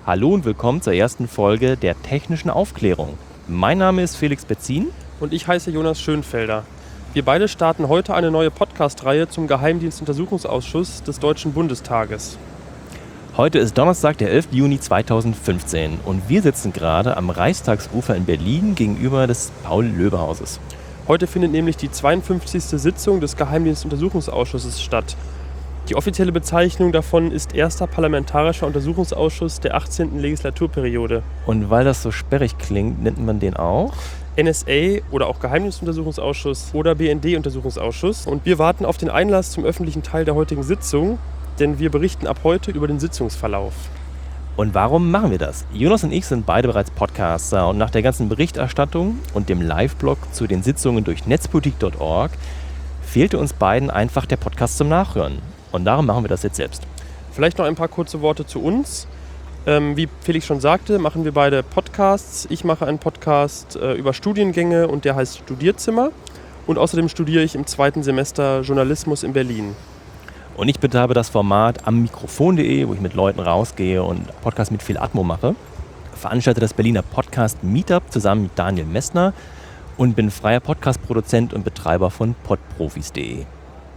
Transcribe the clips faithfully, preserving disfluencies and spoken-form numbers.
Hallo und willkommen zur ersten Folge der Technischen Aufklärung. Mein Name ist Felix Betzin. Und ich heiße Jonas Schönfelder. Wir beide starten heute eine neue Podcast-Reihe zum Geheimdienstuntersuchungsausschuss des Deutschen Bundestages. Heute ist Donnerstag, der elfter Juni zweitausendfünfzehn und wir sitzen gerade am Reichstagsufer in Berlin gegenüber des Paul-Löbe-Hauses. Heute findet nämlich die zweiundfünfzigste Sitzung des Geheimdienstuntersuchungsausschusses statt. Die offizielle Bezeichnung davon ist Erster Parlamentarischer Untersuchungsausschuss der achtzehnten Legislaturperiode. Und weil das so sperrig klingt, nennt man den auch N S A oder auch Geheimdienstuntersuchungsausschuss oder B N D-Untersuchungsausschuss. Und wir warten auf den Einlass zum öffentlichen Teil der heutigen Sitzung, denn wir berichten ab heute über den Sitzungsverlauf. Und warum machen wir das? Jonas und ich sind beide bereits Podcaster und nach der ganzen Berichterstattung und dem Live-Blog zu den Sitzungen durch netzpolitik punkt org fehlte uns beiden einfach der Podcast zum Nachhören. Und darum machen wir das jetzt selbst. Vielleicht noch ein paar kurze Worte zu uns. Ähm, wie Felix schon sagte, machen wir beide Podcasts. Ich mache einen Podcast äh, über Studiengänge und der heißt Studierzimmer. Und außerdem studiere ich im zweiten Semester Journalismus in Berlin. Und ich betreibe das Format am Mikrofon punkt de, wo ich mit Leuten rausgehe und Podcast mit viel Atmo mache. Veranstalte das Berliner Podcast Meetup zusammen mit Daniel Messner und bin freier Podcast-Produzent und Betreiber von podprofis punkt de.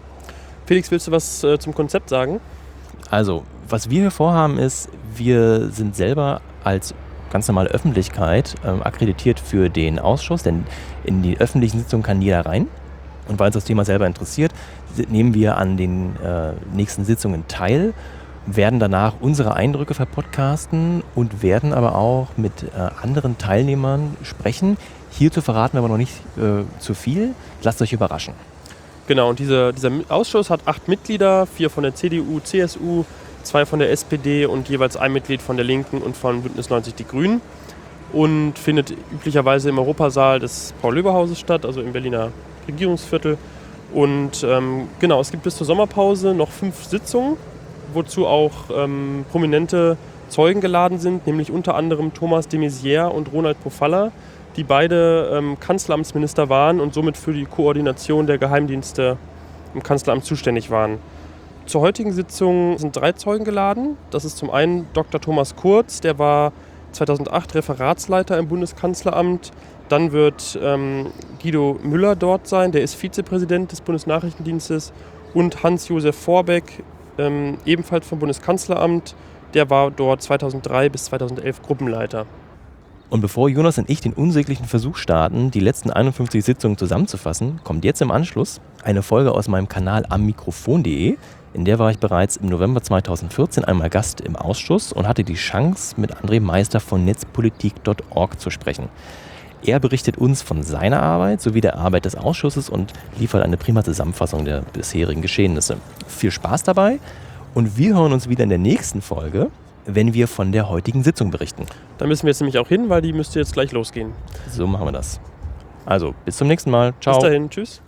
Felix, willst du was äh, zum Konzept sagen? Also, was wir hier vorhaben ist, wir sind selber als ganz normale Öffentlichkeit äh, akkreditiert für den Ausschuss, denn in die öffentlichen Sitzungen kann jeder rein. Und weil uns das Thema selber interessiert, nehmen wir an den äh, nächsten Sitzungen teil, werden danach unsere Eindrücke verpodcasten und werden aber auch mit äh, anderen Teilnehmern sprechen. Hierzu verraten wir aber noch nicht äh, zu viel. Lasst euch überraschen. Genau, und dieser, dieser Ausschuss hat acht Mitglieder, vier von der C D U, C S U, zwei von der S P D und jeweils ein Mitglied von der Linken und von Bündnis neunzig Die Grünen. Und findet üblicherweise im Europasaal des Paul-Löbe-Hauses statt, also im Berliner Regierungsviertel. Und ähm, genau, es gibt bis zur Sommerpause noch fünf Sitzungen, wozu auch ähm, prominente Zeugen geladen sind, nämlich unter anderem Thomas de Maizière und Ronald Pofalla, die beide ähm, Kanzleramtsminister waren und somit für die Koordination der Geheimdienste im Kanzleramt zuständig waren. Zur heutigen Sitzung sind drei Zeugen geladen. Das ist zum einen Doktor Thomas Kurz, der war zweitausendacht Referatsleiter im Bundeskanzleramt. Dann wird ähm, Guido Müller dort sein, der ist Vizepräsident des Bundesnachrichtendienstes. Und Hans-Josef Vorbeck, ähm, ebenfalls vom Bundeskanzleramt, der war dort zweitausenddrei bis zweitausendelf Gruppenleiter. Und bevor Jonas und ich den unsäglichen Versuch starten, die letzten einundfünfzig Sitzungen zusammenzufassen, kommt jetzt im Anschluss eine Folge aus meinem Kanal am Mikrofon punkt de. In der war ich bereits im November zweitausendvierzehn einmal Gast im Ausschuss und hatte die Chance, mit André Meister von netzpolitik punkt org zu sprechen. Er berichtet uns von seiner Arbeit sowie der Arbeit des Ausschusses und liefert eine prima Zusammenfassung der bisherigen Geschehnisse. Viel Spaß dabei und wir hören uns wieder in der nächsten Folge, wenn wir von der heutigen Sitzung berichten. Da müssen wir jetzt nämlich auch hin, weil die müsste jetzt gleich losgehen. So machen wir das. Also, bis zum nächsten Mal. Ciao. Bis dahin. Tschüss.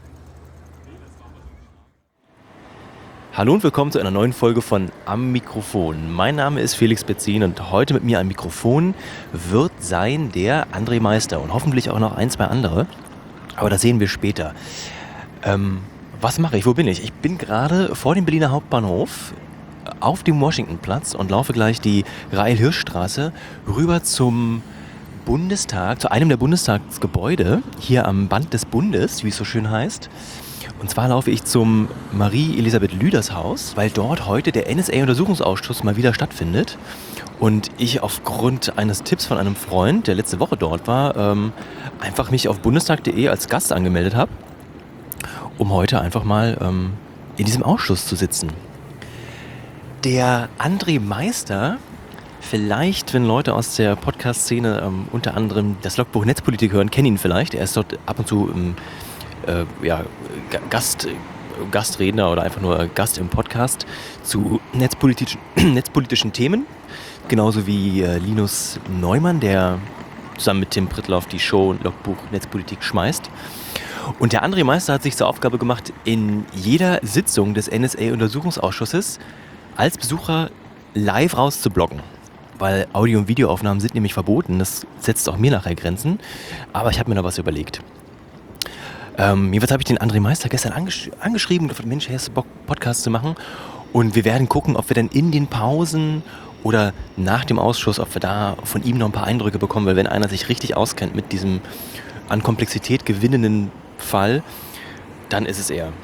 Hallo und willkommen zu einer neuen Folge von Am Mikrofon. Mein Name ist Felix Betzin und heute mit mir am Mikrofon wird sein der André Meister und hoffentlich auch noch ein, zwei andere. Aber das sehen wir später. Ähm, was mache ich? Wo bin ich? Ich bin gerade vor dem Berliner Hauptbahnhof auf dem Washingtonplatz und laufe gleich die Rahel-Hirsch-Straße rüber zum Bundestag, zu einem der Bundestagsgebäude, hier am Band des Bundes, wie es so schön heißt. Und zwar laufe ich zum Marie-Elisabeth Lüders Haus, weil dort heute der N S A-Untersuchungsausschuss mal wieder stattfindet. Und ich aufgrund eines Tipps von einem Freund, der letzte Woche dort war, ähm, einfach mich auf bundestag punkt de als Gast angemeldet habe, um heute einfach mal ähm, in diesem Ausschuss zu sitzen. Der André Meister, vielleicht, wenn Leute aus der Podcast-Szene ähm, unter anderem das Logbuch Netzpolitik hören, kennen ihn vielleicht. Er ist dort ab und zu ähm, äh, ja, Gast, Gastredner oder einfach nur Gast im Podcast zu netzpolitischen, netzpolitischen Themen. Genauso wie äh, Linus Neumann, der zusammen mit Tim Prittloff die Show Logbuch Netzpolitik schmeißt. Und der André Meister hat sich zur Aufgabe gemacht, in jeder Sitzung des N S A-Untersuchungsausschusses als Besucher live rauszubloggen. Weil Audio- und Videoaufnahmen sind nämlich verboten. Das setzt auch mir nachher Grenzen. Aber ich habe mir da was überlegt. Ähm, jedenfalls habe ich den André Meister gestern angesch- angeschrieben und gefragt, Mensch, hast du Bock, Podcast zu machen? Und wir werden gucken, ob wir dann in den Pausen oder nach dem Ausschuss, ob wir da von ihm noch ein paar Eindrücke bekommen, weil wenn einer sich richtig auskennt mit diesem an Komplexität gewinnenden Fall, dann ist es er.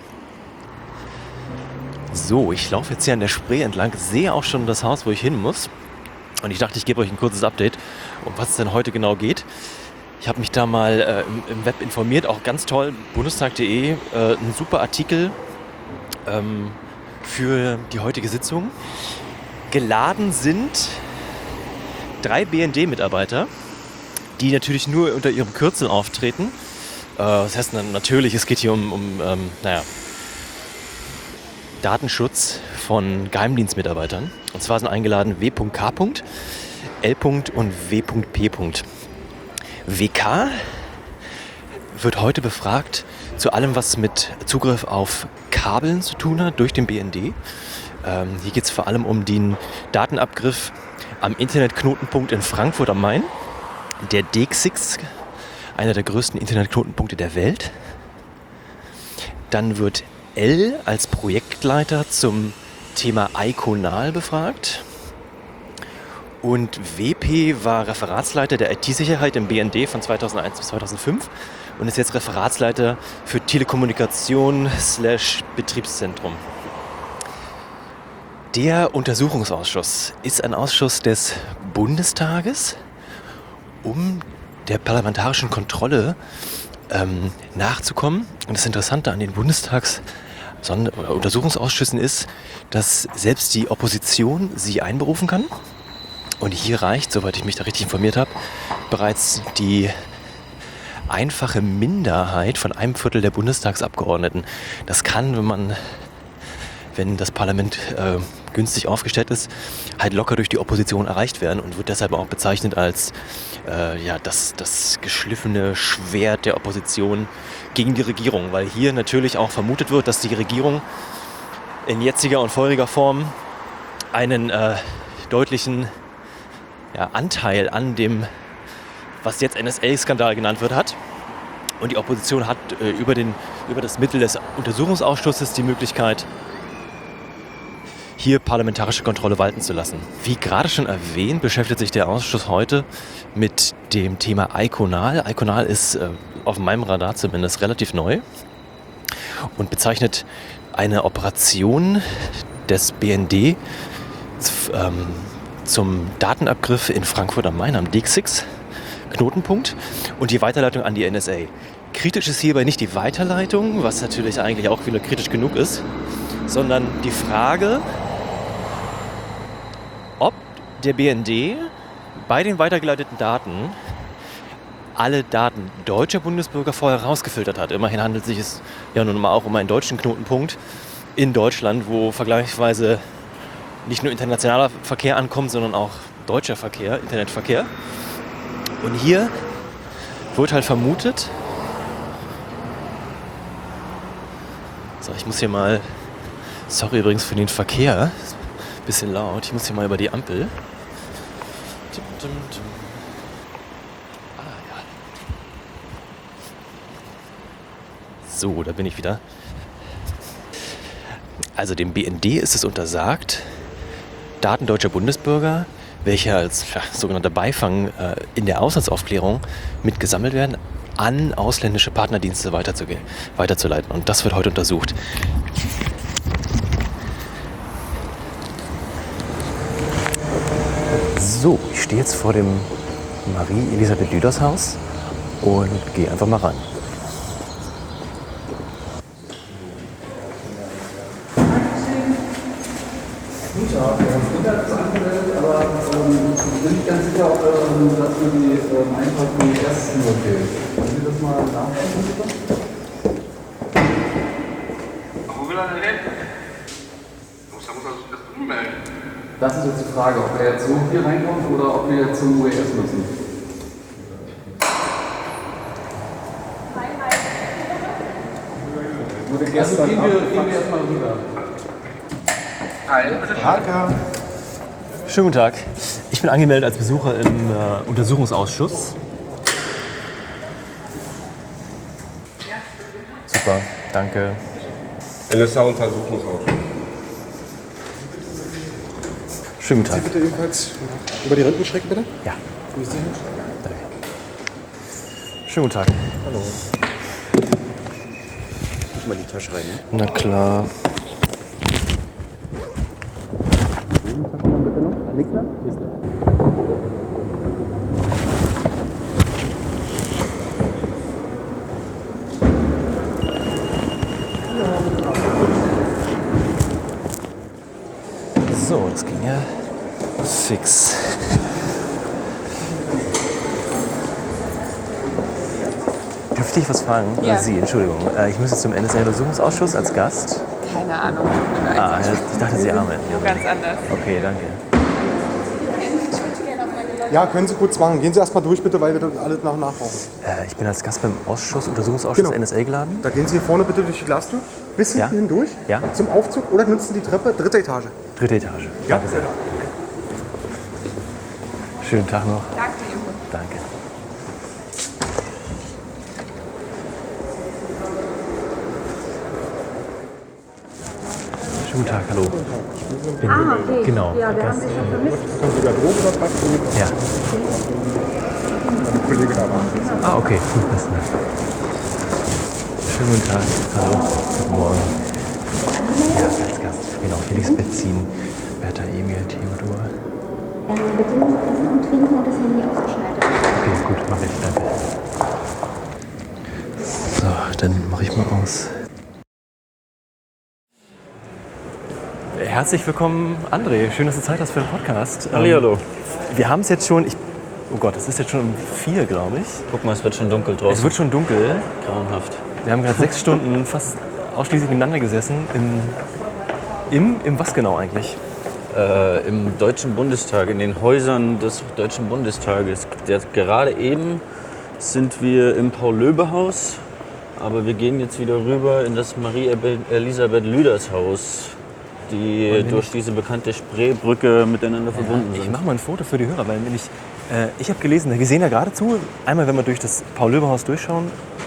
So, ich laufe jetzt hier an der Spree entlang, sehe auch schon das Haus, wo ich hin muss. Und ich dachte, ich gebe euch ein kurzes Update, um was es denn heute genau geht. Ich habe mich da mal äh, im, im Web informiert, auch ganz toll, bundestag punkt de, äh, ein super Artikel ähm, für die heutige Sitzung. Geladen sind drei B N D-Mitarbeiter, die natürlich nur unter ihrem Kürzel auftreten. Äh, das heißt natürlich, es geht hier um, um ähm, naja, Datenschutz von Geheimdienstmitarbeitern. Und zwar sind eingeladen W K, L und W P. W K wird heute befragt zu allem, was mit Zugriff auf Kabeln zu tun hat durch den B N D. Ähm, hier geht es vor allem um den Datenabgriff am Internetknotenpunkt in Frankfurt am Main, der D X six, einer der größten Internetknotenpunkte der Welt. Dann wird L als Projektleiter zum Thema Iconal befragt. Und W P war Referatsleiter der I T-Sicherheit im B N D von zweitausendeins bis zweitausendfünf und ist jetzt Referatsleiter für Telekommunikation slash Betriebszentrum. Der Untersuchungsausschuss ist ein Ausschuss des Bundestages, um der parlamentarischen Kontrolle ähm, nachzukommen. Und das Interessante an den Bundestags- oder Untersuchungsausschüssen ist, dass selbst die Opposition sie einberufen kann. Und hier reicht, soweit ich mich da richtig informiert habe, bereits die einfache Minderheit von einem Viertel der Bundestagsabgeordneten. Das kann, wenn man, wenn das Parlament äh, günstig aufgestellt ist, halt locker durch die Opposition erreicht werden und wird deshalb auch bezeichnet als äh, ja, das, das geschliffene Schwert der Opposition gegen die Regierung. Weil hier natürlich auch vermutet wird, dass die Regierung in jetziger und vorheriger Form einen äh, deutlichen Ja, Anteil an dem, was jetzt N S A-Skandal genannt wird, hat. Und die Opposition hat äh, über, den, über das Mittel des Untersuchungsausschusses die Möglichkeit, hier parlamentarische Kontrolle walten zu lassen. Wie gerade schon erwähnt, beschäftigt sich der Ausschuss heute mit dem Thema Iconal. Iconal ist äh, auf meinem Radar zumindest relativ neu und bezeichnet eine Operation des B N D ähm, zum Datenabgriff in Frankfurt am Main am D X six Knotenpunkt und die Weiterleitung an die N S A. Kritisch ist hierbei nicht die Weiterleitung, was natürlich eigentlich auch wieder kritisch genug ist, sondern die Frage, ob der B N D bei den weitergeleiteten Daten alle Daten deutscher Bundesbürger vorher rausgefiltert hat. Immerhin handelt es sich ja nun mal auch um einen deutschen Knotenpunkt in Deutschland, wo vergleichsweise nicht nur internationaler Verkehr ankommt, sondern auch deutscher Verkehr, Internetverkehr. Und hier wird halt vermutet, so, ich muss hier mal, sorry übrigens für den Verkehr, ist ein bisschen laut, ich muss hier mal über die Ampel. Ah, ja. So, da bin ich wieder. Also dem B N D ist es untersagt, Daten deutscher Bundesbürger, welche als ja, sogenannter Beifang äh, in der Auslandsaufklärung mitgesammelt werden, an ausländische Partnerdienste weiterzugehen, weiterzuleiten. Und das wird heute untersucht. So, ich stehe jetzt vor dem Marie-Elisabeth-Lüders-Haus und gehe einfach mal rein. Aber ähm, ich bin nicht ganz sicher, ob ähm, das für die ähm, einfach die ersten okay ist. Können Sie das mal nachschauen, bitte? Wo will er denn hin? Da muss er sich das drüben melden. Das ist jetzt die Frage, ob er jetzt so hier reinkommt oder ob wir jetzt zum U E S müssen. Wurde gestern also gehen wir, gehen wir erstmal rüber. Hi, bitte schön. Schönen guten Tag. Ich bin angemeldet als Besucher im äh, Untersuchungsausschuss. Super, danke. N S A-Untersuchungsausschuss. Schönen guten Sie Tag. bitte ebenfalls über die Rindensschrecken, bitte? Ja. Wo ist der hin? Danke. Schönen guten Tag. Hallo. Guck mal in die Tasche rein, ne? Na klar. So, das ging ja fix. Dürfte ich was fragen? Ja. Oder Sie, Entschuldigung. Äh, Ich muss jetzt zum N S A-Untersuchungsausschuss als Gast. Keine Ahnung. Tut mir leid. Ah, ja, ich dachte, Sie arbeiten. Wo ganz anders. Okay, danke. Ja, können Sie kurz machen. Gehen Sie erstmal durch, bitte, weil wir das alles nach und nach brauchen. Äh, Ich bin als Gast beim Ausschuss, Untersuchungsausschuss Genau. N S A geladen. Da gehen Sie hier vorne bitte durch die Glastür, bis Ja. hinten hindurch, Ja. zum Aufzug oder nutzen die Treppe, dritte Etage. Dritte Etage. Ja, Danke sehr. Schönen Tag noch. Danke, Junge. Danke. Schönen guten Tag, hallo. Bin Ah, okay. Genau. Ja, wir haben Sie schon vermisst. Können Sie Garderobe oder was? Ja. Ein Kollege da war. Ah, okay. Gut, das ist nett. Schönen guten Tag. Hallo. Guten Morgen. Ja, als Gast. Genau, Felix Betzin, Bertha Emil, Theodor. Äh, bitte nicht essen und trinken und das Handy ausgeschaltet. Okay, gut, mach ich. Danke. So, dann mache ich mal aus. Herzlich willkommen, André. Schön, dass du Zeit hast für den Podcast. Hallihallo. Ähm, wir haben es jetzt schon, ich, oh Gott, es ist jetzt schon um vier, glaube ich. Guck mal, es wird schon dunkel draußen. Es wird schon dunkel. grauenhaft. Wir haben gerade sechs Stunden fast ausschließlich miteinander gesessen. Im, im, im was genau eigentlich? Äh, Im Deutschen Bundestag, in den Häusern des Deutschen Bundestages. Der, gerade eben sind wir im Paul-Löbe-Haus, aber wir gehen jetzt wieder rüber in das Marie-Elisabeth-Lüders-Haus, die durch diese bekannte Spreebrücke miteinander verbunden Ich sind. mache mal ein Foto für die Hörer, weil nämlich, äh, ich habe gelesen, wir sehen da geradezu, einmal wenn wir durch das Paul-Löbe-Haus durchschauen,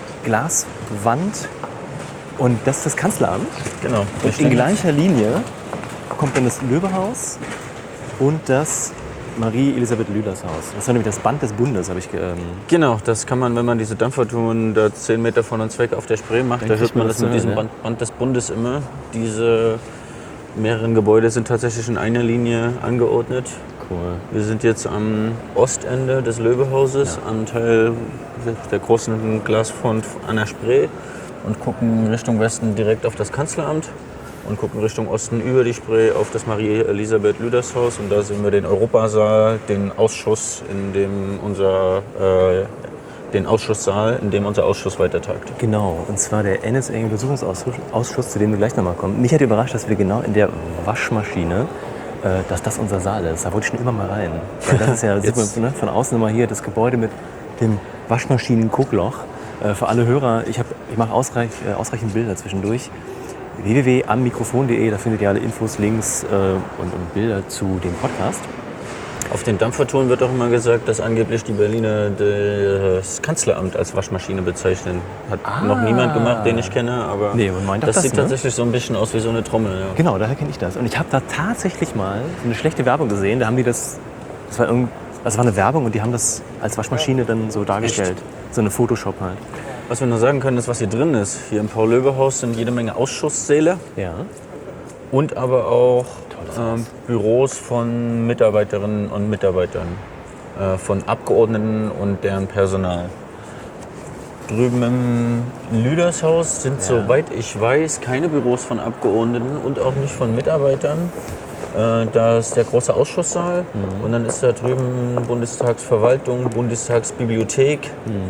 Glaswand und das ist das Kanzleramt. Genau. Und in gleicher Linie kommt dann das Löbe-Haus und das Marie-Elisabeth-Lüders-Haus. Das war nämlich das Band des Bundes, habe ich ge- ähm, Genau, das kann man, wenn man diese Dampfertouren da zehn Meter von uns weg auf der Spree macht, Dann da kriegt hört man man das das mit zu diesem hören, Band, Band des Bundes immer. Diese mehreren Gebäude sind tatsächlich in einer Linie angeordnet. cool. Wir sind jetzt am Ostende des Löbehauses, am Teil der großen Glasfront an der Spree und gucken Richtung Westen direkt auf das Kanzleramt und gucken Richtung Osten über die Spree auf das Marie-Elisabeth-Lüders-Haus. Und da sehen wir den Europasaal, den Ausschuss, in dem unser, äh, den Ausschusssaal, in dem unser Ausschuss weiter tagt. Genau, und zwar der N S A-Untersuchungsausschuss, Ausschuss, zu dem wir gleich nochmal kommen. Mich hat überrascht, dass wir genau in der Waschmaschine, äh, dass das unser Saal ist. Da wollte ich schon immer mal rein. Weil das ist ja, sieht man, ne, von außen immer hier das Gebäude mit dem Waschmaschinen-Guckloch. Äh, für alle Hörer, ich, hab- ich mache ausreich, äh, ausreichend Bilder zwischendurch. w w w punkt am mikrofon punkt de, da findet ihr alle Infos, Links äh, und, und Bilder zu dem Podcast. Auf den Dampfertouren wird auch immer gesagt, dass angeblich die Berliner das Kanzleramt als Waschmaschine bezeichnen. Hat noch niemand gemacht, den ich kenne, aber Nee, man meint doch das, das, sieht ne? tatsächlich so ein bisschen aus wie so eine Trommel. Ja. Genau, daher kenne ich das. Und ich habe da tatsächlich mal so eine schlechte Werbung gesehen. Da haben die das, das war, irgend, das war eine Werbung und die haben das als Waschmaschine dann so dargestellt. So eine Photoshop halt. Was wir nur sagen können, ist, was hier drin ist. Hier im Paul-Löbe-Haus sind jede Menge Ausschusssäle Ja. und aber auch Tolles ähm, Haus. Büros von Mitarbeiterinnen und Mitarbeitern, äh, von Abgeordneten und deren Personal. Drüben im Lüdershaus sind, soweit ich weiß, keine Büros von Abgeordneten und auch nicht von Mitarbeitern. Äh, Da ist der große Ausschusssaal und dann ist da drüben Bundestagsverwaltung, Bundestagsbibliothek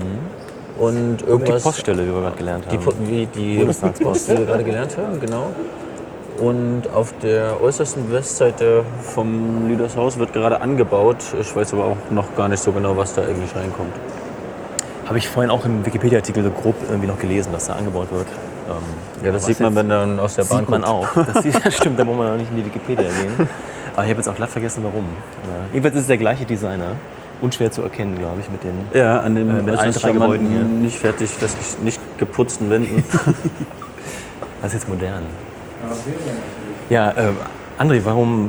und Die irgendwas. Poststelle, wie wir gerade gelernt Die, haben. Po- wie die Bundestagspost. die wir gerade gelernt haben, genau. Und auf der äußersten Westseite vom Lüdershaus wird gerade angebaut. Ich weiß aber auch noch gar nicht so genau, was da eigentlich reinkommt. Habe ich vorhin auch im Wikipedia-Artikel so grob irgendwie noch gelesen, dass da angebaut wird. Ähm, Ja, das was sieht man, jetzt- wenn dann aus der Bahn Sieht man guckt. auch. Das sieht, stimmt, da muss man auch nicht in die Wikipedia gehen. Aber ich habe jetzt auch glatt vergessen, warum. Ja. Jedenfalls ist es der gleiche Designer. Unschwer zu erkennen, glaube ich, mit den... Ja, an Äh, den mit allen äußerst drei Gebäuden charmanten, nicht fertig, das nicht geputzten Wänden. Das ist jetzt modern. Ja, äh, André, warum,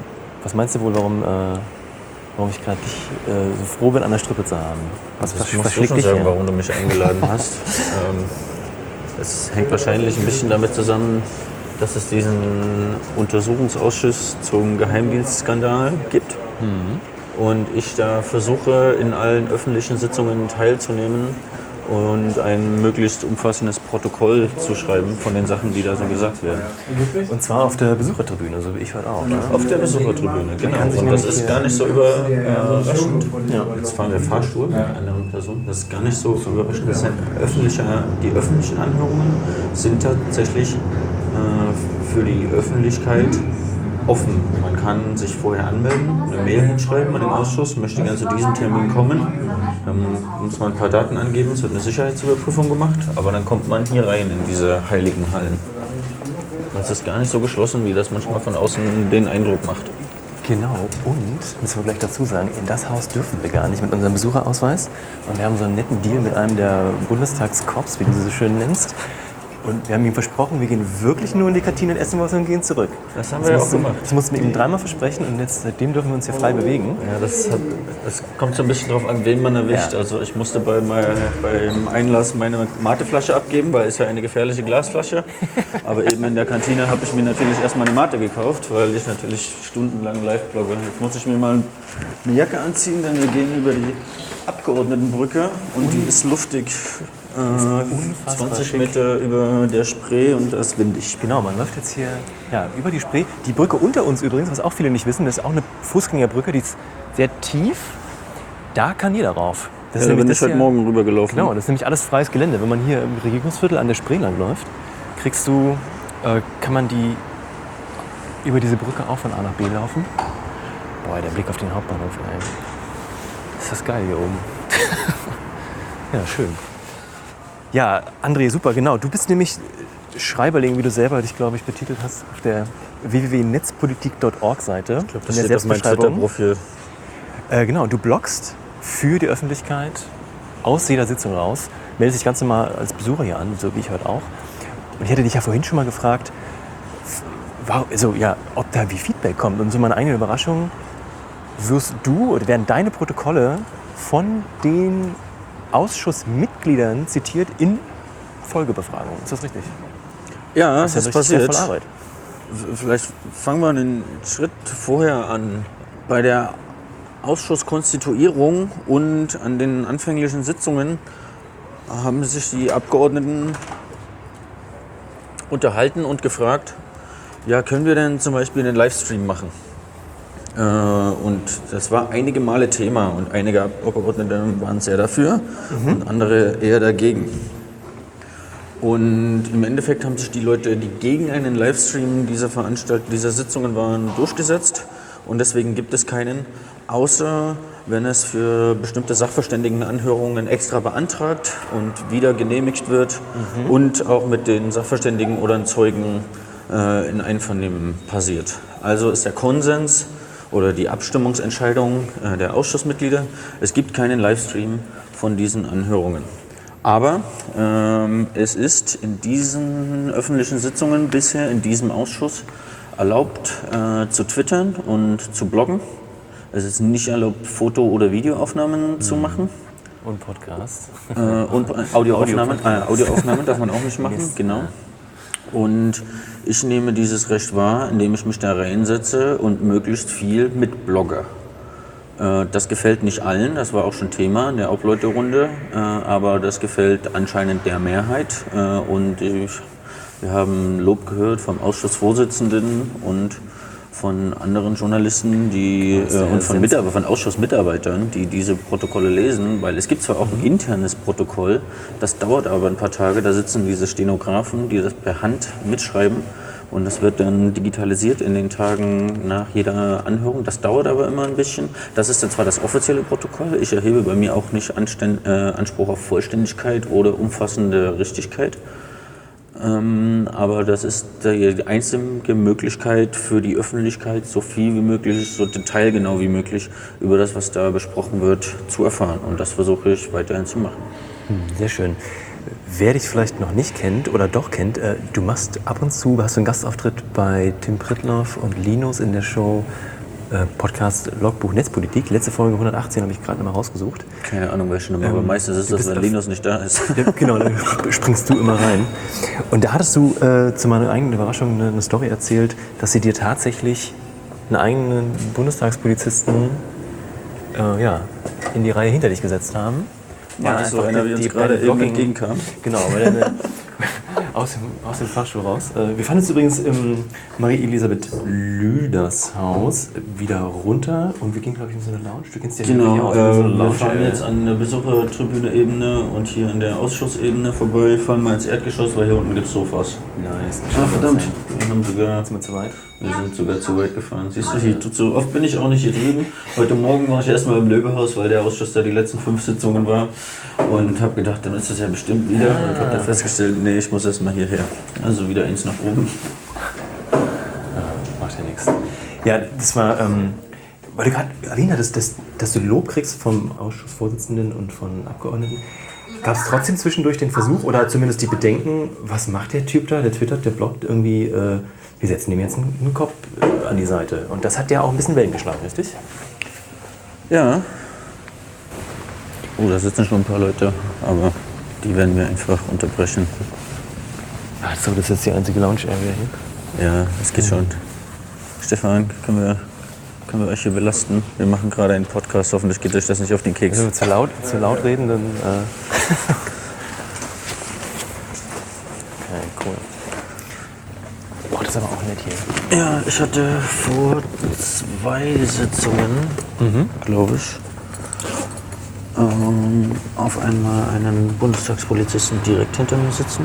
Was meinst du wohl, warum, äh, warum ich gerade dich äh, so froh bin, an der Strippe zu haben? Was, Das was, musst was du schlägt schon dich sagen, her? warum du mich eingeladen hast. ähm, es hängt wahrscheinlich ein bisschen damit zusammen, dass es diesen Untersuchungsausschuss zum Geheimdienstskandal gibt. Mhm. Und ich da versuche, in allen öffentlichen Sitzungen teilzunehmen und ein möglichst umfassendes Protokoll zu schreiben von den Sachen, die da so gesagt werden. Und zwar auf der Besuchertribüne, so wie ich heute auch. Ne? Auf der Besuchertribüne, genau. kann sich Und das nämlich ist gar nicht so überraschend. Ja, jetzt fahren wir Fahrstuhl mit anderen Personen. Das ist gar nicht so überraschend. Das sind öffentliche, die öffentlichen Anhörungen sind tatsächlich äh, für die Öffentlichkeit offen. Man kann sich vorher anmelden, eine Mail hinschreiben an den Ausschuss, möchte gerne zu diesem Termin kommen. Dann muss man ein paar Daten angeben, es wird eine Sicherheitsüberprüfung gemacht, aber dann kommt man hier rein in diese heiligen Hallen. Das ist gar nicht so geschlossen, wie das manchmal von außen den Eindruck macht. Genau, und, müssen wir gleich dazu sagen, in das Haus dürfen wir gar nicht mit unserem Besucherausweis. Und wir haben so einen netten Deal mit einem der Bundestagscops, wie du sie so schön nennst. Und wir haben ihm versprochen, wir gehen wirklich nur in die Kantine und essen was und gehen zurück. Das haben wir ja auch mussten, gemacht. Das mussten wir ihm dreimal versprechen und jetzt, seitdem dürfen wir uns hier frei bewegen. Ja, das, hat, das kommt so ein bisschen drauf an, wen man erwischt. Ja. Also ich musste bei, mein, beim Einlass meine Mateflasche abgeben, weil es ja eine gefährliche Glasflasche. Aber eben in der Kantine habe ich mir natürlich erstmal eine Mate gekauft, weil ich natürlich stundenlang live blogge. Jetzt muss ich mir mal eine Jacke anziehen, denn wir gehen über die Abgeordnetenbrücke und die ist luftig. Äh, zwanzig Meter über der Spree und das ist windig. Genau, man läuft jetzt hier ja, über die Spree. Die Brücke unter uns übrigens, was auch viele nicht wissen, das ist auch eine Fußgängerbrücke, die ist sehr tief. Da kann jeder rauf. Das Ja, da bin das ich heute hier- Morgen rübergelaufen. Genau, das ist nämlich alles freies Gelände. Wenn man hier im Regierungsviertel an der Spree lang läuft, kriegst du, äh, kann man die über diese Brücke auch von A nach B laufen. Boah, der Blick auf den Hauptbahnhof, ey. Ist das geil hier oben. Ja, schön. Ja, André, super, genau. Du bist nämlich Schreiberling, wie du selber dich, glaube ich, betitelt hast, auf der w w w punkt netzpolitik punkt org Seite. Ich glaube, das steht auf meinem Twitter-Profil. Äh, genau, du bloggst für die Öffentlichkeit aus jeder Sitzung raus. Meldest dich ganz normal als Besucher hier an, so wie ich heute auch. Und ich hatte dich ja vorhin schon mal gefragt, warum, also, ja, ob da wie Feedback kommt. Und so meine eigene Überraschung, wirst du oder werden deine Protokolle von den Ausschussmitgliedern zitiert in Folgebefragungen. Ist das richtig? Ja, Das das ist ist ja richtig sehr passiert. voll Arbeit. Vielleicht fangen wir einen Schritt vorher an. Bei der Ausschusskonstituierung und an den anfänglichen Sitzungen haben sich die Abgeordneten unterhalten und gefragt, ja, können wir denn zum Beispiel einen Livestream machen? Äh, und das war einige Male Thema und einige Abgeordnete waren sehr dafür mhm. und andere eher dagegen. Und im Endeffekt haben sich die Leute, die gegen einen Livestream dieser Veranstaltung, dieser Sitzungen waren, durchgesetzt. Und deswegen gibt es keinen, außer wenn es für bestimmte Sachverständigenanhörungen extra beantragt und wieder genehmigt wird mhm. und auch mit den Sachverständigen oder Zeugen äh, in Einvernehmen passiert. Also ist der Konsens oder die Abstimmungsentscheidung äh, der Ausschussmitglieder, es gibt keinen Livestream von diesen Anhörungen. Aber ähm, es ist in diesen öffentlichen Sitzungen bisher in diesem Ausschuss erlaubt äh, zu twittern und zu bloggen. Es ist nicht erlaubt, Foto- oder Videoaufnahmen mhm. zu machen. Und Podcast. Äh, und Audioaufnahmen, äh, Audioaufnahmen darf man auch nicht machen, Mist. Genau. Und ich nehme dieses Recht wahr, indem ich mich da reinsetze und möglichst viel mitblogge. Das gefällt nicht allen, das war auch schon Thema in der Obleute-Runde, aber das gefällt anscheinend der Mehrheit. Und ich, wir haben Lob gehört vom Ausschussvorsitzenden und von anderen Journalisten die, und von, Mitarbeiter, von Ausschussmitarbeitern, die diese Protokolle lesen, weil es gibt zwar auch ein internes Protokoll, das dauert aber ein paar Tage, da sitzen diese Stenografen, die das per Hand mitschreiben. Und das wird dann digitalisiert in den Tagen nach jeder Anhörung. Das dauert aber immer ein bisschen. Das ist dann zwar das offizielle Protokoll. Ich erhebe bei mir auch nicht Anständ, äh, Anspruch auf Vollständigkeit oder umfassende Richtigkeit. Ähm, aber das ist die einzige Möglichkeit für die Öffentlichkeit, so viel wie möglich, so detailgenau wie möglich über das, was da besprochen wird, zu erfahren. Und das versuche ich weiterhin zu machen. Sehr schön. Wer dich vielleicht noch nicht kennt oder doch kennt, äh, du machst ab und zu, hast du einen Gastauftritt bei Tim Pritlove und Linus in der Show äh, Podcast Logbuch Netzpolitik. Letzte Folge hundertachtzehn habe ich gerade nochmal rausgesucht. Keine Ahnung, welche Nummer, Ähm, aber meistens ist du das, bist wenn auf- Linus nicht da ist. Ja, genau, dann springst du immer rein. Und da hattest du äh, zu meiner eigenen Überraschung eine, eine Story erzählt, dass sie dir tatsächlich einen eigenen Bundestagspolizisten äh, ja, in die Reihe hinter dich gesetzt haben. Ja, so einer, wie uns gerade eben entgegenkam. Genau, weil deine, aus, dem, aus dem Fahrstuhl raus. Äh, wir fahren jetzt übrigens im Marie-Elisabeth Lüders Haus wieder runter und wir gehen, glaube ich, in so eine Lounge. Du kennst ja hier Genau, aus, in so eine äh, wir Lounge, fahren äh, jetzt an der Besuchertribüne-Ebene und hier in der Ausschussebene vorbei, fahren mal ins Erdgeschoss, weil hier unten gibt es Sofas. Nice. Ah, verdammt, wir, haben sogar, Sind wir zu weit? wir sind sogar zu weit gefahren. Siehst du, hier, so oft bin ich auch nicht hier drüben. Heute Morgen war ich erstmal im Löwehaus, weil der Ausschuss da die letzten fünf Sitzungen war. Und habe gedacht, dann ist das ja bestimmt wieder. Und habe dann festgestellt, nee, ich muss erstmal hierher. Also wieder eins nach oben. Macht ja nichts. Ja, das war, ähm, weil du gerade erwähnt hattest, dass, dass du Lob kriegst vom Ausschussvorsitzenden und von Abgeordneten. Gab es trotzdem zwischendurch den Versuch oder zumindest die Bedenken, was macht der Typ da, der twittert, der bloggt irgendwie, äh, wir setzen dem jetzt einen, einen Kopf äh, an die Seite. Und das hat ja auch ein bisschen Wellen geschlagen, richtig? Ja. Oh, da sitzen schon ein paar Leute, aber die werden wir einfach unterbrechen. Ach so, das ist jetzt die einzige Lounge-Area hier. Ja, das geht schon. Stefan, können wir, können wir euch hier belasten? Wir machen gerade einen Podcast, hoffentlich geht euch das nicht auf den Keks. Wenn wir zu laut, zu laut reden, dann... Äh okay, cool. Oh, das ist aber auch nett hier. Ja, ich hatte vor zwei Sitzungen, glaube ich, ähm, auf einmal einen Bundestagspolizisten direkt hinter mir sitzen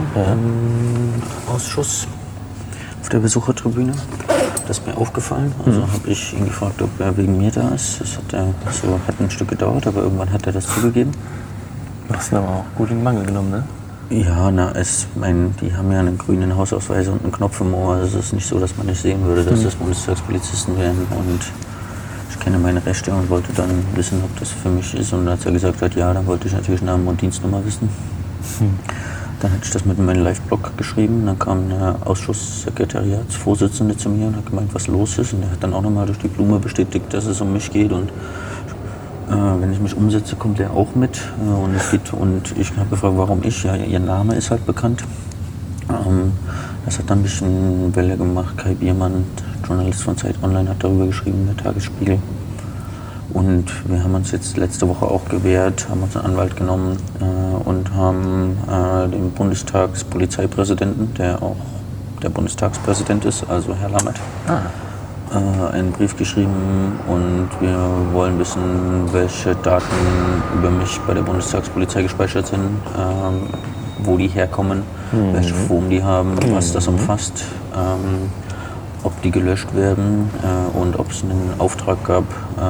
im Ausschuss auf der Besuchertribüne. Das ist mir aufgefallen. Also habe ich ihn gefragt, ob er wegen mir da ist. Das hat, er, so, hat ein Stück gedauert, aber irgendwann hat er das zugegeben. Du hast ihn aber auch gut in den Mangel genommen, ne? Ja, na, es, mein, die haben ja einen grünen Hausausweis und einen Knopf im Ohr. Also es ist nicht so, dass man nicht sehen würde, dass das Bundestagspolizisten wären. Und ich kenne meine Rechte und wollte dann wissen, ob das für mich ist. Und als er gesagt hat, ja, dann wollte ich natürlich Namen und Dienstnummer wissen. Hm. Dann hatte ich das mit in meinen Live-Blog geschrieben. Dann kam der Ausschusssekretariatsvorsitzende zu mir und hat gemeint, was los ist. Und er hat dann auch nochmal durch die Blume bestätigt, dass es um mich geht. Und äh, wenn ich mich umsetze, kommt er auch mit. Äh, und, es geht, und ich habe gefragt, warum ich? Ja, ihr Name ist halt bekannt. Ähm, das hat dann ein bisschen Welle gemacht. Kai Biermann, Journalist von Zeit Online, hat darüber geschrieben, der Tagesspiegel. Und wir haben uns jetzt letzte Woche auch gewehrt, haben uns einen Anwalt genommen äh, und haben äh, dem Bundestagspolizeipräsidenten, der auch der Bundestagspräsident ist, also Herr Lammert, ah. äh, einen Brief geschrieben und wir wollen wissen, welche Daten über mich bei der Bundestagspolizei gespeichert sind, äh, wo die herkommen, mhm. welche Form die haben, mhm. was das umfasst. Ähm, ob die gelöscht werden äh, und ob es einen Auftrag gab,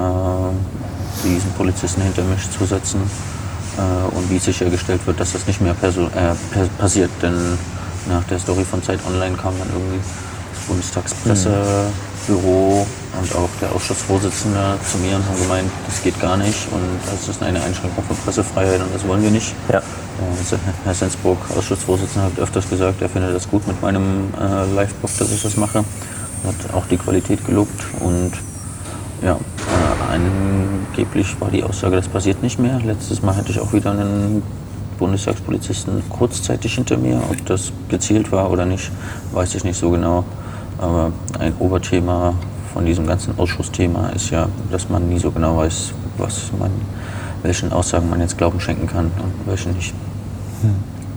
äh, diesen Polizisten hinter mich zu setzen äh, und wie sichergestellt wird, dass das nicht mehr perso- äh, per- passiert. Denn nach der Story von Zeit Online kam dann irgendwie das Bundestagspressebüro mhm. und auch der Ausschussvorsitzende zu mir und haben gemeint, das geht gar nicht und das ist eine Einschränkung von Pressefreiheit und das wollen wir nicht. Ja. Äh, Herr Sensburg, Ausschussvorsitzender, hat öfters gesagt, er findet das gut mit meinem äh, Live-Blog, dass ich das mache. Hat auch die Qualität gelobt und ja, äh, angeblich war die Aussage, das passiert nicht mehr. Letztes Mal hatte ich auch wieder einen Bundestagspolizisten kurzzeitig hinter mir. Ob das gezielt war oder nicht, weiß ich nicht so genau. Aber ein Oberthema von diesem ganzen Ausschussthema ist ja, dass man nie so genau weiß, was man, welchen Aussagen man jetzt Glauben schenken kann und welche nicht. Hm.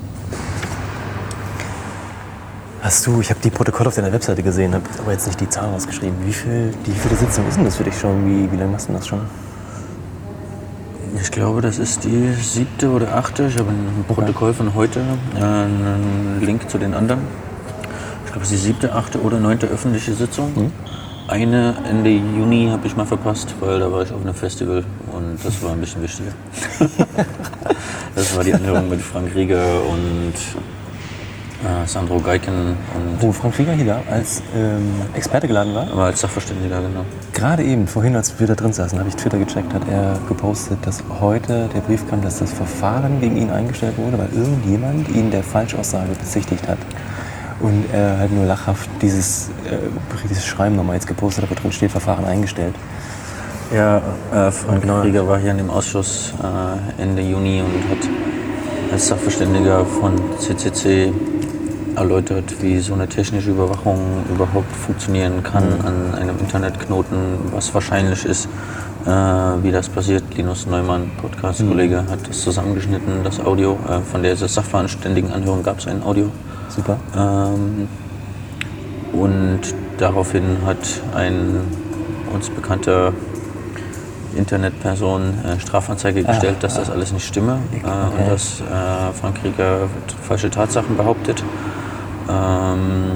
Hast du, ich habe die Protokolle auf deiner Webseite gesehen, habe aber jetzt nicht die Zahl rausgeschrieben. Wie viel, die viele Sitzung ist denn das für dich schon? Wie, wie lange machst du das schon? Ich glaube, das ist die siebte oder achte. Ich habe ein Protokoll von heute, äh, einen Link zu den anderen. Ich glaube, es ist die siebte, achte oder neunte öffentliche Sitzung. Mhm. Eine Ende Juni habe ich mal verpasst, weil da war ich auf einem Festival und das war ein bisschen wichtiger. Das war die Anhörung mit Frank Rieger und äh, Sandro Geiken. Und Wo Frank Rieger hier da als ähm, Experte geladen war? Aber als Sachverständiger, genau. Gerade eben, vorhin, als wir da drin saßen, habe ich Twitter gecheckt, hat er gepostet, dass heute der Brief kam, dass das Verfahren gegen ihn eingestellt wurde, weil irgendjemand ihn der Falschaussage bezichtigt hat. und er halt nur lachhaft dieses, äh, dieses Schreiben nochmal jetzt gepostet hat, wo drin steht, Verfahren eingestellt. Ja, äh, Frank Genau. Krieger war hier in dem Ausschuss äh, Ende Juni und hat als Sachverständiger von C C C erläutert, wie so eine technische Überwachung überhaupt funktionieren kann mhm. an einem Internetknoten, was wahrscheinlich ist, äh, wie das passiert. Linus Neumann, Podcast-Kollege, mhm. hat das zusammengeschnitten, das Audio. Äh, von der Sachverständigenanhörung gab es ein Audio. Super. Ähm, und daraufhin hat ein uns bekannter Internetperson äh, Strafanzeige gestellt, ah, dass ah. das alles nicht stimme äh, okay. und dass äh, Frank Krieger falsche Tatsachen behauptet. Ähm,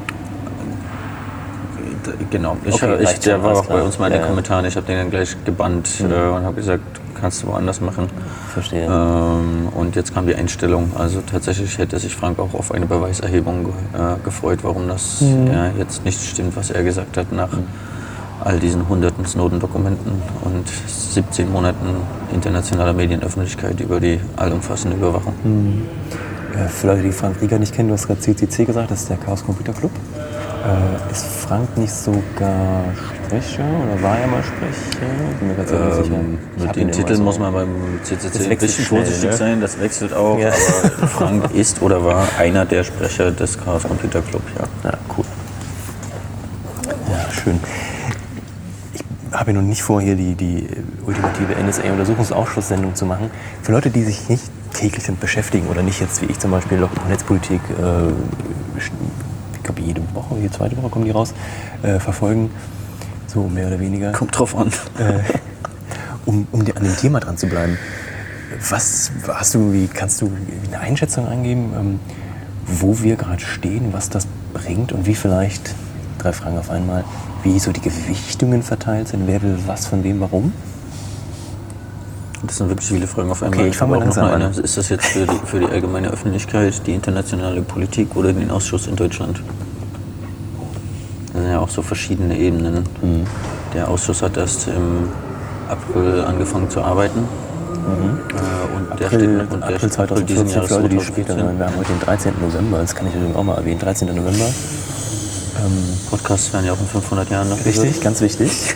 d- genau, ich, okay, ich, der war auch bei uns mal in den ja, Kommentaren, ich habe den dann gleich gebannt mhm. äh, und habe gesagt, kannst du woanders machen. Verstehe. Ähm, und jetzt kam die Einstellung, also tatsächlich hätte sich Frank auch auf eine Beweiserhebung ge- äh, gefreut, warum das mhm. ja, jetzt nicht stimmt, was er gesagt hat nach mhm. all diesen hunderten Snowden-Dokumenten und siebzehn Monaten internationaler Medienöffentlichkeit über die allumfassende Überwachung. Mhm. Ja, für Leute, die Frank Krieger nicht kennen, du hast gerade C C C gesagt, das ist der Chaos Computer Club. Äh, ist Frank nicht sogar Sprecher oder war er mal Sprecher? Bin mir ganz ähm, sicher. Mit den Titeln so muss man beim C C C ein bisschen vorsichtig ne? sein, das wechselt auch. Ja. Aber Frank ist oder war einer der Sprecher des Chaos Computer Club. Ja, ja cool. Ja, schön. Ich habe ja nun nicht vor, hier die, die ultimative N S A-Untersuchungsausschuss-Sendung zu machen. Für Leute, die sich nicht täglich damit beschäftigen oder nicht jetzt wie ich zum Beispiel noch Netzpolitik, äh, ich glaube jede Woche, jede zweite Woche kommen die raus, äh, verfolgen, so mehr oder weniger. Kommt drauf an. Äh, um um an dem Thema dran zu bleiben. Was hast du, wie kannst du eine Einschätzung angeben, ähm, wo wir gerade stehen, was das bringt und wie vielleicht, drei Fragen auf einmal, wie so die Gewichtungen verteilt sind, wer will was von wem, warum? Das sind wirklich viele Fragen auf einmal. Okay, ich fange mal langsam an. Ist das jetzt für die, für die allgemeine Öffentlichkeit, die internationale Politik oder den Ausschuss in Deutschland? Das sind ja auch so verschiedene Ebenen. Mhm. Der Ausschuss hat erst im April angefangen zu arbeiten. Mhm. Äh, und April, der steht, und April der zweitausendvierzehn, für Leute, die später, wir haben heute den dreizehnten November, das kann ich natürlich auch mal erwähnen, dreizehnten November. Ähm, Podcasts werden ja auch in fünfhundert Jahren noch Richtig, gehört. Ganz wichtig.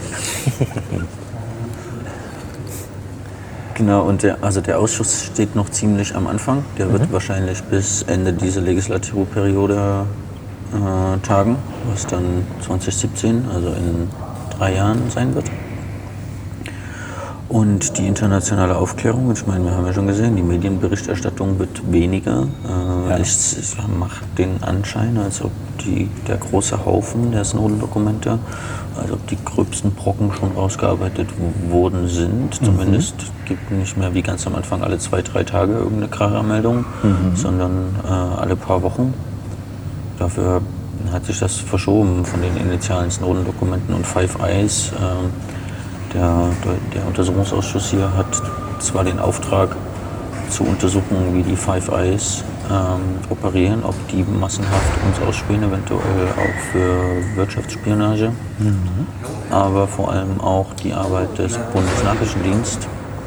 Genau, und der, also der Ausschuss steht noch ziemlich am Anfang. Der mhm. wird wahrscheinlich bis Ende dieser Legislaturperiode äh, tagen, was dann zwanzig siebzehn, also in drei Jahren sein wird. Und die internationale Aufklärung, ich meine, wir haben ja schon gesehen, die Medienberichterstattung wird weniger. Äh, ja. Es, es macht den Anschein, als ob die, der große Haufen der Snowden-Dokumente, als ob die gröbsten Brocken schon ausgearbeitet worden sind. Mhm. Zumindest gibt es nicht mehr wie ganz am Anfang alle zwei, drei Tage irgendeine Kracher-Meldung, mhm. sondern äh, alle paar Wochen. Dafür hat sich das verschoben von den initialen Snowden-Dokumenten und Five Eyes. Äh, Der, der Untersuchungsausschuss hier hat zwar den Auftrag zu untersuchen, wie die Five Eyes ähm, operieren, ob die massenhaft uns ausspähen, eventuell auch für Wirtschaftsspionage, mhm. aber vor allem auch die Arbeit des Bundesnachrichtendienstes,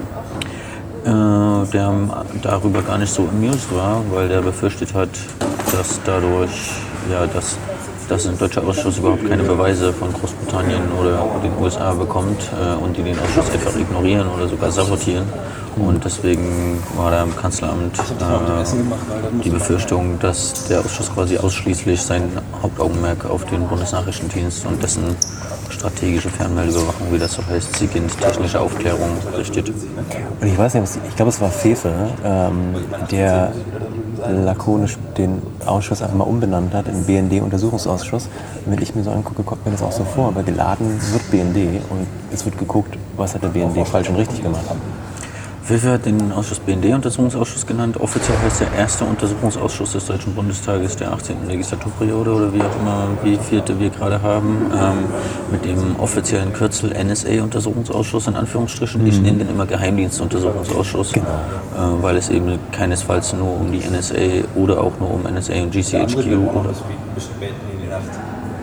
äh, der darüber gar nicht so amused war, weil der befürchtet hat, dass dadurch, ja, dass dass ein deutscher Ausschuss überhaupt keine Beweise von Großbritannien oder den U S A bekommt äh, und die den Ausschuss einfach ignorieren oder sogar sabotieren. Und deswegen war da im Kanzleramt äh, die Befürchtung, dass der Ausschuss quasi ausschließlich sein Hauptaugenmerk auf den Bundesnachrichtendienst und dessen strategische Fernmeldeüberwachung, wie das so heißt, siegend technische Aufklärung richtet. Und ich weiß nicht, ich glaube, es war Fefe, ähm, der lakonisch den Ausschuss einfach mal umbenannt hat in B N D-Untersuchungsausschuss. Und wenn ich mir so angucke, kommt mir das auch so vor, aber geladen wird B N D und es wird geguckt, was hat der B N D falsch und richtig gemacht. Fefe hat den Ausschuss B N D-Untersuchungsausschuss genannt. Offiziell heißt der erste Untersuchungsausschuss des Deutschen Bundestages der achtzehnten Legislaturperiode oder wie auch immer, wie vierte wir gerade haben, ähm, mit dem offiziellen Kürzel N S A-Untersuchungsausschuss in Anführungsstrichen. Mhm. Ich nenne den immer Geheimdienstuntersuchungsausschuss, genau. äh, weil es eben keinesfalls nur um die N S A oder auch nur um N S A und G C H Q oder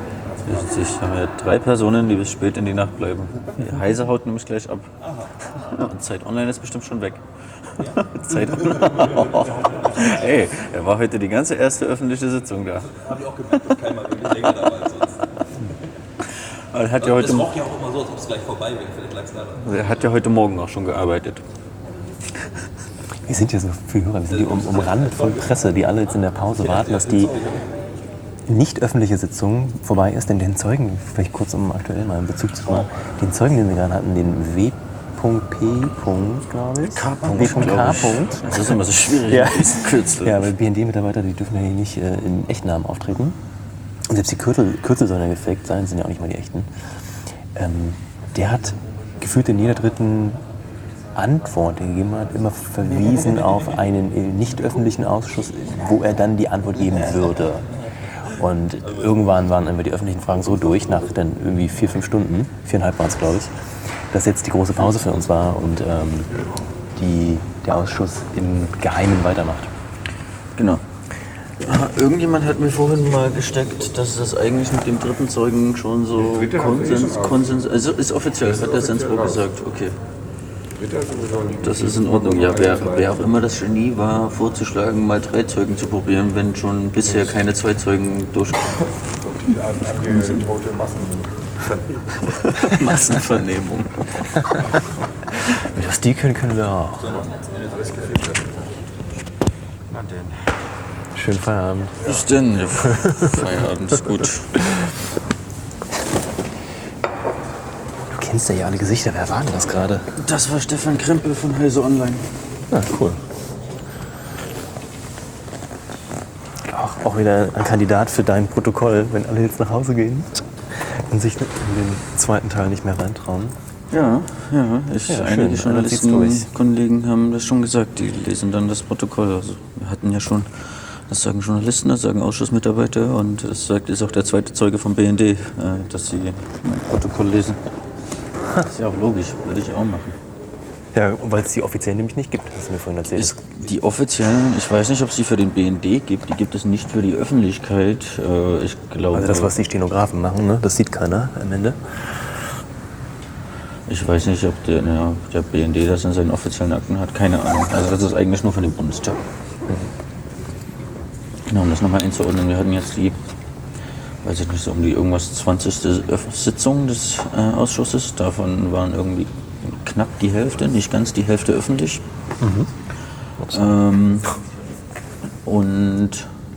Ich habe ja drei Personen, die bis spät in die Nacht bleiben. Heise haut nämlich gleich ab. Und Zeit Online ist bestimmt schon weg. Zeit Online. Ey, er war heute die ganze erste öffentliche Sitzung da. Habe ich auch gemerkt, dass keiner wirklich länger da war als sonst. Aber er hat ja heute, das roch ja auch immer so, als ob es gleich vorbei wäre. Vielleicht lag es daran. er hat ja heute Morgen auch schon gearbeitet. Wir sind hier so viele Hörer, wir sind hier um, umrandet von Presse, die alle jetzt in der Pause warten, dass die nicht öffentliche Sitzung vorbei ist, denn den Zeugen, vielleicht kurz um aktuell mal in Bezug zu machen, den Zeugen, den wir gerade hatten, den W P. glaube ich. K. W K. Das ist immer so schwierig, Ja. diesen Kürzel. Ja, weil B N D-Mitarbeiter, die dürfen ja hier nicht äh, in Echtnamen auftreten. Und selbst die Kürzel, Kürzel sollen ja gefaked sein, sind ja auch nicht mal die echten. Ähm, der hat gefühlt in jeder dritten Antwort, die er gegeben hat, immer verwiesen auf einen äh, nicht öffentlichen Ausschuss, wo er dann die Antwort geben würde. Und irgendwann waren immer die öffentlichen Fragen so durch, nach dann irgendwie vier, fünf Stunden, viereinhalb waren es, glaube ich, dass jetzt die große Pause für uns war und ähm, die, der Ausschuss im Geheimen weitermacht. Genau. Ah, irgendjemand hat mir vorhin mal gesteckt, dass das eigentlich mit dem dritten Zeugen schon so Konsens, Konsens, also ist offiziell, hat der Sensburg gesagt, okay. Das ist in Ordnung. Ja, wer, wer auch immer das Genie war, vorzuschlagen, mal drei Zeugen zu probieren, wenn schon bisher keine zwei Zeugen durchkommen. Massenvernehmung. Was die können, können wir auch. Schönen Feierabend. Was denn? Ja, Feierabend ist gut. Du kennst ja hier alle Gesichter. Wer war denn das gerade? Das war Stefan Krempel von Heise Online. Ja, cool. Auch, auch wieder ein Kandidat für dein Protokoll, wenn alle jetzt nach Hause gehen und sich in den zweiten Teil nicht mehr reintrauen. Ja, ja. Ich, Ja, einige schön. Journalisten, Kollegen haben das schon gesagt, die lesen dann das Protokoll. Also wir hatten ja schon, das sagen Journalisten, das sagen Ausschussmitarbeiter und das sagt ist auch der zweite Zeuge vom B N D, äh, dass sie mein Protokoll lesen. Das ist ja auch logisch, würde ich auch machen. Ja, weil es die offiziell nämlich nicht gibt, hast du mir vorhin erzählt. Ist die offiziellen, ich weiß nicht, ob es die für den B N D gibt, die gibt es nicht für die Öffentlichkeit. Äh, ich glaube, Also das, was die Stenografen machen, ne? Das sieht keiner am Ende. Ich weiß nicht, ob der, ja, der B N D das in seinen offiziellen Akten hat, keine Ahnung. Also das ist eigentlich nur für den Bundestag. Genau, um das nochmal einzuordnen, wir hatten jetzt die, weiß ich nicht, so um die irgendwas zwanzigste Sitzung des äh, Ausschusses. Davon waren irgendwie knapp die Hälfte, nicht ganz die Hälfte öffentlich. Mhm. Ähm, und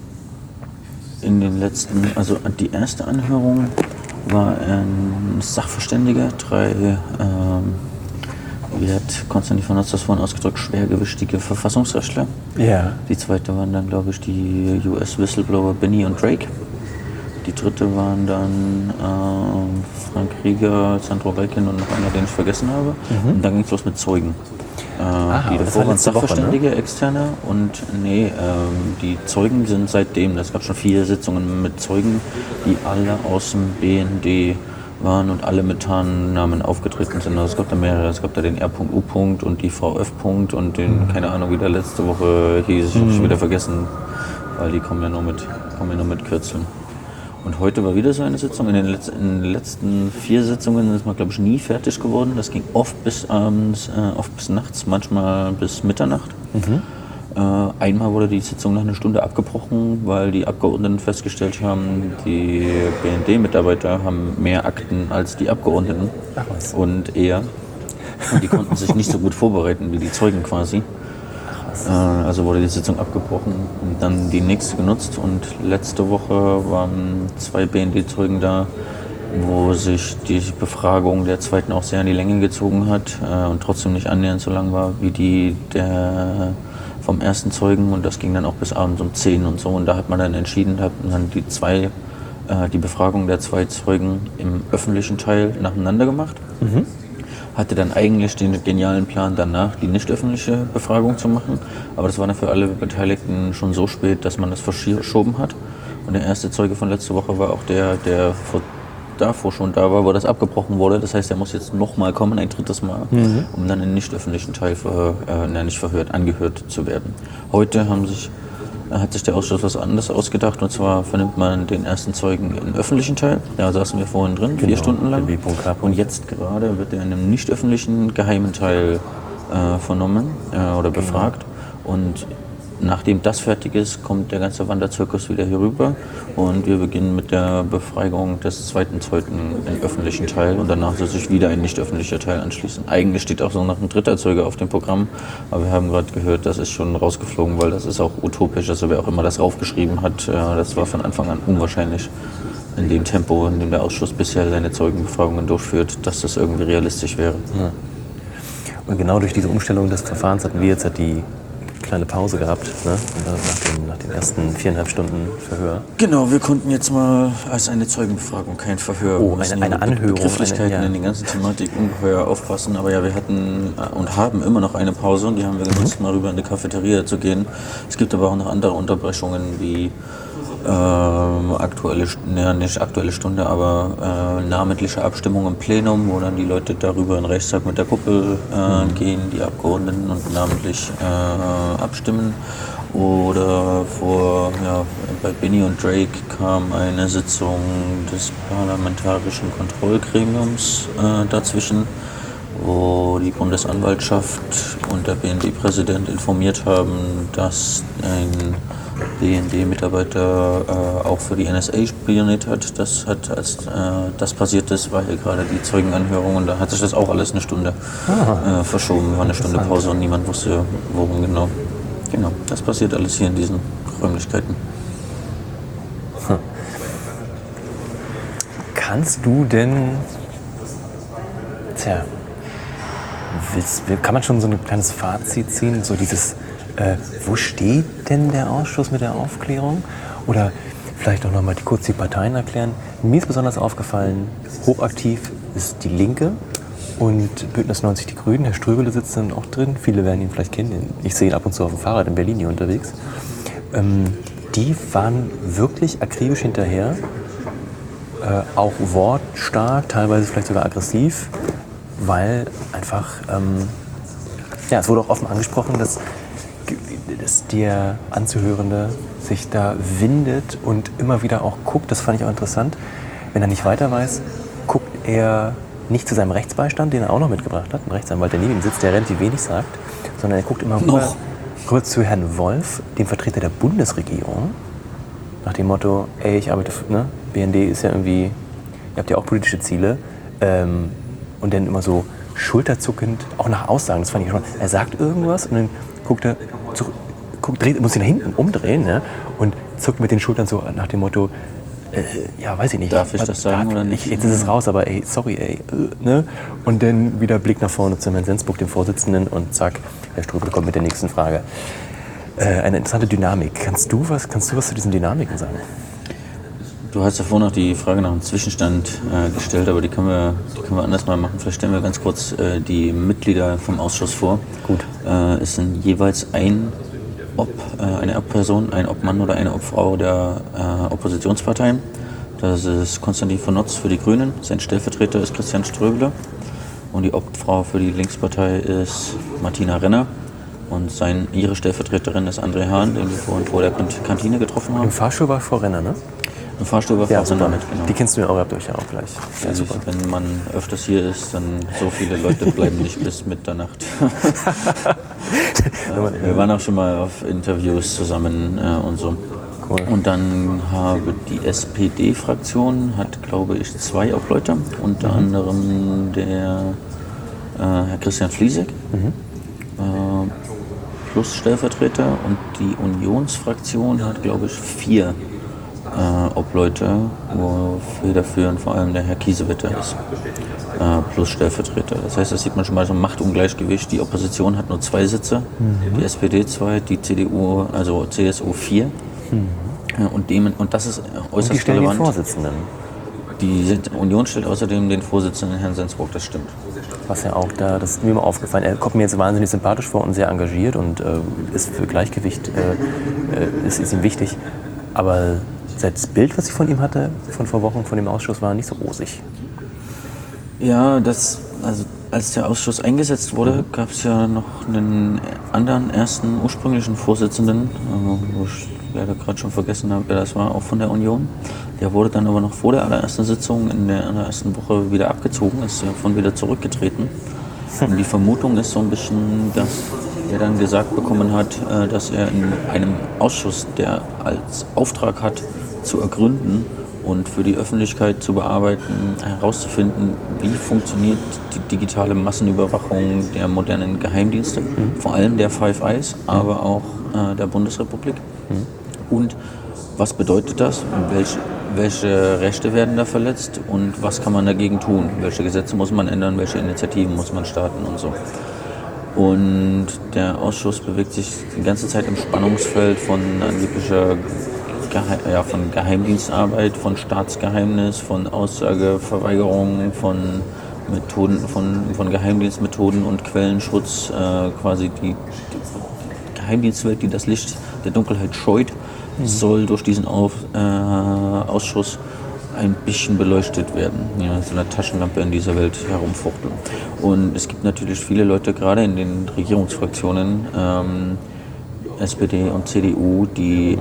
in den letzten, also die erste Anhörung war ein Sachverständiger, drei, ähm, wie hat Konstantin von Notz das vorhin ausgedrückt, schwergewichtige Verfassungsrechtler. Ja. Die zweite waren dann, glaube ich, die U S-Whistleblower Benny und Drake. Die dritte waren dann ähm, Frank Rieger, Sandro Weiken und noch einer, den ich vergessen habe. Mhm. Und dann ging es los mit Zeugen. Äh, Aha, die davor waren Sachverständige, Woche, ne? Externe und nee, ähm, die Zeugen sind seitdem, es gab schon vier Sitzungen mit Zeugen, die alle aus dem B N D waren und alle mit Tarnnamen aufgetreten sind. Also es gab da mehrere, es gab da den R U und die V F und den, mhm. keine Ahnung, wie der letzte Woche hieß, ich mhm. habe es wieder vergessen, weil die kommen ja nur mit, kommen ja nur mit Kürzeln. Und heute war wieder so eine Sitzung. In den, Letz-, in den letzten vier Sitzungen ist man, glaube ich, nie fertig geworden. Das ging oft bis abends, äh, oft bis nachts, manchmal bis Mitternacht. Mhm. Äh, einmal wurde die Sitzung nach einer Stunde abgebrochen, weil die Abgeordneten festgestellt haben, die B N D-Mitarbeiter haben mehr Akten als die Abgeordneten. Ach was. Und eher. Und die konnten sich nicht so gut vorbereiten wie die Zeugen quasi. Also wurde die Sitzung abgebrochen und dann die nächste genutzt. Und letzte Woche waren zwei B N D-Zeugen da, wo sich die Befragung der zweiten auch sehr in die Länge gezogen hat äh, und trotzdem nicht annähernd so lang war wie die der vom ersten Zeugen. Und das ging dann auch bis abends um zehn und so. Und da hat man dann entschieden, hat dann die zwei, äh, die Befragung der zwei Zeugen im öffentlichen Teil nacheinander gemacht. Mhm. Hatte dann eigentlich den genialen Plan, danach die nicht öffentliche Befragung zu machen. Aber das war dann für alle Beteiligten schon so spät, dass man das verschoben hat. Und der erste Zeuge von letzter Woche war auch der, der vor, davor schon da war, wo das abgebrochen wurde. Das heißt, er muss jetzt nochmal kommen, ein drittes Mal, mhm. um dann im nicht öffentlichen Teil, ver, äh, nicht verhört, angehört zu werden. Heute haben sich hat sich der Ausschuss was anderes ausgedacht. Und zwar vernimmt man den ersten Zeugen im öffentlichen Teil. Da saßen wir vorhin drin, vier Genau, Stunden lang. der W.K. Und jetzt gerade wird er in einem nicht öffentlichen, geheimen Teil äh, vernommen äh, oder befragt. Und nachdem das fertig ist, kommt der ganze Wanderzirkus wieder hier rüber. Und wir beginnen mit der Befragung des zweiten Zeugen im öffentlichen Teil. Und danach soll sich wieder ein nicht öffentlicher Teil anschließen. Eigentlich steht auch so noch ein dritter Zeuge auf dem Programm. Aber wir haben gerade gehört, das ist schon rausgeflogen, weil das ist auch utopisch. Also wer auch immer das raufgeschrieben hat, das war von Anfang an unwahrscheinlich. In dem Tempo, in dem der Ausschuss bisher seine Zeugenbefragungen durchführt, dass das irgendwie realistisch wäre. Ja. Und genau durch diese Umstellung des Verfahrens hatten wir jetzt halt die kleine Pause gehabt, ne? nach, dem, nach den ersten viereinhalb Stunden Verhör. Genau, wir konnten jetzt mal als eine Zeugenbefragung kein Verhör. Oh, eine, eine Anhörung. Begrifflichkeiten eine, ja. in die ganze Thematik ungeheuer aufpassen. Aber ja, wir hatten und haben immer noch eine Pause und die haben wir genutzt, mhm. mal rüber in die Cafeteria zu gehen. Es gibt aber auch noch andere Unterbrechungen wie ähm, aktuelle, ne, nicht aktuelle Stunde, aber äh, namentliche Abstimmung im Plenum, wo dann die Leute darüber in den Reichstag mit der Kuppel äh, mhm. gehen, die Abgeordneten und namentlich äh, abstimmen. Oder vor, ja, bei Benny und Drake kam eine Sitzung des Parlamentarischen Kontrollgremiums äh, dazwischen, wo die Bundesanwaltschaft und der B N D-Präsident informiert haben, dass ein B N D-Mitarbeiter äh, auch für die N S A spioniert hat. Das hat, als äh, das passiert ist, war hier gerade die Zeugenanhörung und da hat sich das auch alles eine Stunde äh, verschoben, war eine Stunde Pause und niemand wusste, worum genau. Genau, das passiert alles hier in diesen Räumlichkeiten. Hm. Kannst du denn, tja, willst, kann man schon so ein kleines Fazit ziehen, so dieses, äh, wo steht denn der Ausschuss mit der Aufklärung? Oder vielleicht auch nochmal kurz die Parteien erklären. Mir ist besonders aufgefallen, hochaktiv ist die Linke und Bündnis neunzig Die Grünen. Herr Ströbele sitzt dann auch drin, viele werden ihn vielleicht kennen. Ich sehe ihn ab und zu auf dem Fahrrad in Berlin hier unterwegs. Ähm, die waren wirklich akribisch hinterher, äh, auch wortstark, teilweise vielleicht sogar aggressiv, weil einfach, ähm, ja, es wurde auch offen angesprochen, dass, dass der Anzuhörende sich da windet und immer wieder auch guckt, das fand ich auch interessant, wenn er nicht weiter weiß, guckt er nicht zu seinem Rechtsbeistand, den er auch noch mitgebracht hat, ein Rechtsanwalt, der neben ihm sitzt, der relativ wenig sagt, sondern er guckt immer rüber, rüber zu Herrn Wolf, dem Vertreter der Bundesregierung, nach dem Motto, ey, ich arbeite, für, ne, B N D ist ja irgendwie, ihr habt ja auch politische Ziele, ähm, und dann immer so schulterzuckend, auch nach Aussagen, das fand ich schon, er sagt irgendwas und dann guckt er, zurück, guckt, dreht, muss ihn nach hinten umdrehen, ne, und zuckt mit den Schultern so nach dem Motto, Äh, ja, weiß ich nicht. Darf ich das sagen darf, oder nicht? Jetzt ist es raus, aber ey, sorry, ey. Äh, ne? Und dann wieder Blick nach vorne zu Herrn Sensburg, dem Vorsitzenden, und zack, Herr Ströbele kommt mit der nächsten Frage. Äh, eine interessante Dynamik. Kannst du was, kannst du was zu diesen Dynamiken sagen? Du hast ja vorhin noch die Frage nach dem Zwischenstand äh, gestellt, aber die können, wir, die können wir anders mal machen. Vielleicht stellen wir ganz kurz äh, die Mitglieder vom Ausschuss vor. Gut. Äh, es sind jeweils ein Ob, äh, eine Obperson, ein Obmann oder eine Obfrau der äh, Oppositionsparteien. Das ist Konstantin von Notz für die Grünen, sein Stellvertreter ist Christian Ströbele und die Obfrau für die Linkspartei ist Martina Renner und sein, ihre Stellvertreterin ist André Hahn, den wir vorhin vor der Kantine getroffen haben. Im Fahrstuhl war Frau Renner, ne? Im Fahrstuhl war ja, Frau Renner mit, genau. Die kennst du ja auch, habt ihr euch ja auch gleich. Ja, also super. Wenn man öfters hier ist, dann so viele Leute bleiben nicht bis Mitternacht. äh, wir waren auch schon mal auf Interviews zusammen äh, und so. Cool. Und dann habe die S P D-Fraktion, hat glaube ich zwei Obleute, unter mhm. anderem der äh, Herr Christian Fliesek, mhm. äh, plus Stellvertreter, und die Unionsfraktion hat glaube ich vier Äh, Obleute, wo federführend vor allem der Herr Kiesewetter ist, äh, plus Stellvertreter. Das heißt, das sieht man schon mal so ein Machtungleichgewicht. Die Opposition hat nur zwei Sitze, mhm. die S P D zwei, die C D U, also C S U vier. Mhm. Ja, und, dem, und das ist äußerst und die stellen relevant. Den Vorsitzenden. Die Union stellt außerdem den Vorsitzenden Herrn Sensburg, das stimmt. Was ja auch da, das ist mir immer aufgefallen. Er kommt mir jetzt wahnsinnig sympathisch vor und sehr engagiert und äh, ist für Gleichgewicht, äh, ist, ist ihm wichtig. Aber das Bild, was ich von ihm hatte, von vor Wochen, von dem Ausschuss, war nicht so rosig. Ja, das, also als der Ausschuss eingesetzt wurde, gab es ja noch einen anderen ersten ursprünglichen Vorsitzenden, äh, wo ich leider gerade schon vergessen habe, wer das war, auch von der Union. Der wurde dann aber noch vor der allerersten Sitzung in der allerersten Woche wieder abgezogen, ist davon wieder zurückgetreten. Und die Vermutung ist so ein bisschen, dass er dann gesagt bekommen hat, äh, dass er in einem Ausschuss, der als Auftrag hat, zu ergründen und für die Öffentlichkeit zu bearbeiten, herauszufinden, wie funktioniert die digitale Massenüberwachung der modernen Geheimdienste, mhm. vor allem der Five Eyes, aber auch äh, der Bundesrepublik. Mhm. Und was bedeutet das? Welche, welche Rechte werden da verletzt und was kann man dagegen tun? Welche Gesetze muss man ändern? Welche Initiativen muss man starten und so? Und der Ausschuss bewegt sich die ganze Zeit im Spannungsfeld von angeblicher Gehe- ja, von Geheimdienstarbeit, von Staatsgeheimnis, von Aussageverweigerung, von Methoden, von, von Geheimdienstmethoden und Quellenschutz, äh, quasi die, die Geheimdienstwelt, die das Licht der Dunkelheit scheut, mhm. soll durch diesen Auf, äh, Ausschuss ein bisschen beleuchtet werden. Ja, so eine Taschenlampe in dieser Welt herumfuchteln. Und es gibt natürlich viele Leute, gerade in den Regierungsfraktionen, ähm, S P D und C D U, die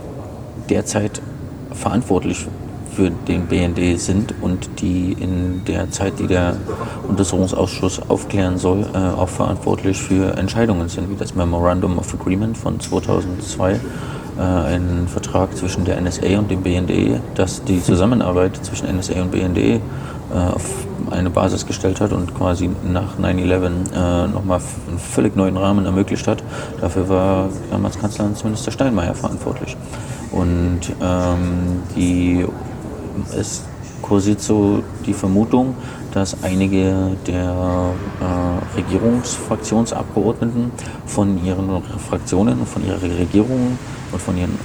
derzeit verantwortlich für den B N D sind und die in der Zeit, die der Untersuchungsausschuss aufklären soll, äh, auch verantwortlich für Entscheidungen sind, wie das Memorandum of Agreement von zweitausendzwei, äh, ein Vertrag zwischen der N S A und dem B N D, das die Zusammenarbeit zwischen N S A und B N D äh, auf eine Basis gestellt hat und quasi nach neun elf äh, nochmal einen völlig neuen Rahmen ermöglicht hat. Dafür war damals Kanzleramtsminister Steinmeier verantwortlich. Und ähm, die, es kursiert so die Vermutung, dass einige der äh, Regierungsfraktionsabgeordneten von ihren Fraktionen, von ihrer Regierung und von ihren,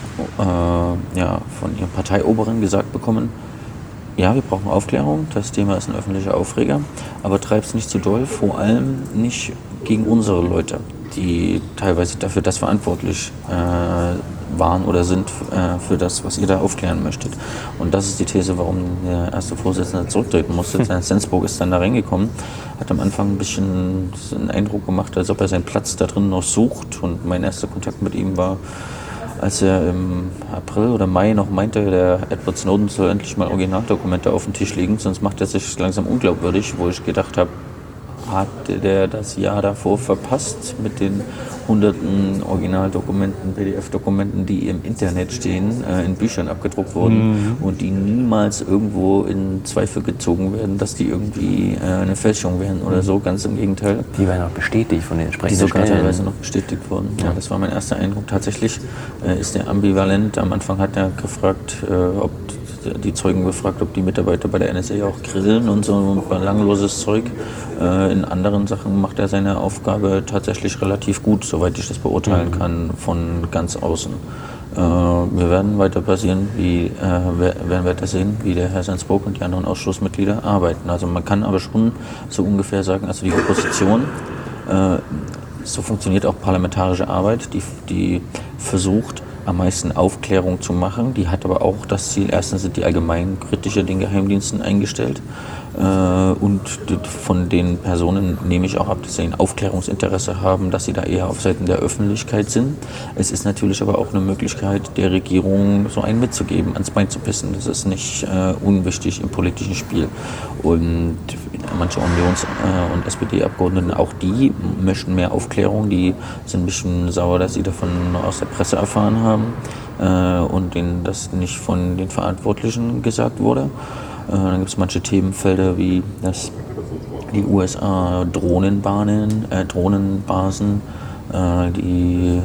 äh, ja, von ihren Parteioberen gesagt bekommen, ja, wir brauchen Aufklärung, das Thema ist ein öffentlicher Aufreger, aber treib es nicht zu doll, vor allem nicht gegen unsere Leute, die teilweise dafür das verantwortlich äh, waren oder sind äh, für das, was ihr da aufklären möchtet. Und das ist die These, warum der erste Vorsitzende zurücktreten musste. Herr Sensburg ist dann da reingekommen, hat am Anfang ein bisschen einen Eindruck gemacht, als ob er seinen Platz da drin noch sucht. Und mein erster Kontakt mit ihm war, als er im April oder Mai noch meinte, der Edward Snowden soll endlich mal Originaldokumente auf den Tisch legen, sonst macht er sich langsam unglaubwürdig, wo ich gedacht habe, hatte der das Jahr davor verpasst mit den hunderten Originaldokumenten, P D F-Dokumenten, die im Internet stehen, äh, in Büchern abgedruckt wurden mhm. und die niemals irgendwo in Zweifel gezogen werden, dass die irgendwie äh, eine Fälschung wären oder so, ganz im Gegenteil. Die werden auch bestätigt von den entsprechenden Die sogar Stellen. teilweise noch bestätigt wurden. Ja, das war mein erster Eindruck. Tatsächlich äh, ist der ambivalent. Am Anfang hat er gefragt, äh, ob die Zeugen befragt, ob die Mitarbeiter bei der N S A auch grillen und so belangloses Zeug. Äh, in anderen Sachen macht er seine Aufgabe tatsächlich relativ gut, soweit ich das beurteilen mhm. kann, von ganz außen. Äh, wir werden weiter passieren, wie, äh, werden weiter sehen, wie der Herr Sensburg und die anderen Ausschussmitglieder arbeiten. Also man kann aber schon so ungefähr sagen, also die Opposition, äh, so funktioniert auch parlamentarische Arbeit, die, die versucht, am meisten Aufklärung zu machen. Die hat aber auch das Ziel, erstens sind die allgemein kritischer den Geheimdiensten eingestellt äh, und von den Personen nehme ich auch ab, dass sie ein Aufklärungsinteresse haben, dass sie da eher auf Seiten der Öffentlichkeit sind. Es ist natürlich aber auch eine Möglichkeit der Regierung, so einen mitzugeben, ans Bein zu pissen. Das ist nicht äh, unwichtig im politischen Spiel. Und manche Unions- äh, und S P D-Abgeordneten, auch die möchten mehr Aufklärung, die sind ein bisschen sauer, dass sie davon aus der Presse erfahren haben äh, und denen das nicht von den Verantwortlichen gesagt wurde. Äh, dann gibt es manche Themenfelder wie dass die U S A Drohnenbahnen, äh, Drohnenbasen, äh, die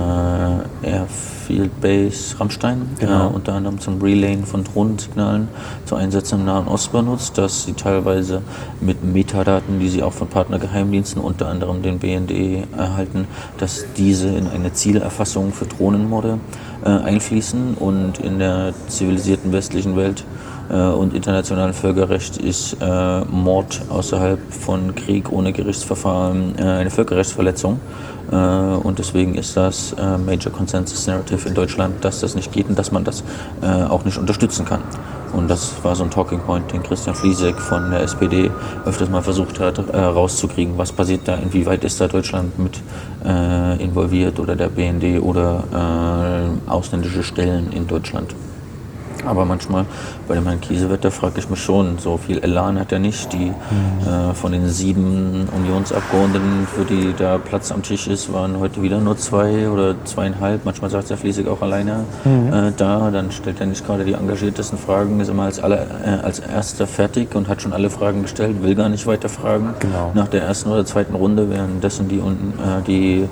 äh, Airfield Base Ramstein, genau. äh, unter anderem zum Relayen von Drohnensignalen zu Einsätzen im Nahen Osten benutzt, dass sie teilweise mit Metadaten, die sie auch von Partnergeheimdiensten, unter anderem den B N D, erhalten, dass diese in eine Zielerfassung für Drohnenmorde äh, einfließen und in der zivilisierten westlichen Welt und internationalen Völkerrecht ist äh, Mord außerhalb von Krieg ohne Gerichtsverfahren äh, eine Völkerrechtsverletzung. Äh, und deswegen ist das äh, Major Consensus Narrative in Deutschland, dass das nicht geht und dass man das äh, auch nicht unterstützen kann. Und das war so ein Talking Point, den Christian Fliesek von der S P D öfters mal versucht hat, äh, rauszukriegen. Was passiert da, inwieweit ist da Deutschland mit äh, involviert oder der B N D oder äh, ausländische Stellen in Deutschland. Aber manchmal bei dem Herrn Kiesewetter frage ich mich schon, so viel Elan hat er nicht. Die äh, von den sieben Unionsabgeordneten, für die da Platz am Tisch ist, waren heute wieder nur zwei oder zweieinhalb. Manchmal sagt der Fliesig auch alleine mhm. äh, da. Dann stellt er nicht gerade die engagiertesten Fragen, ist immer als, alle, äh, als Erster fertig und hat schon alle Fragen gestellt, will gar nicht weiter fragen. Genau. Nach der ersten oder zweiten Runde, währenddessen die, äh, die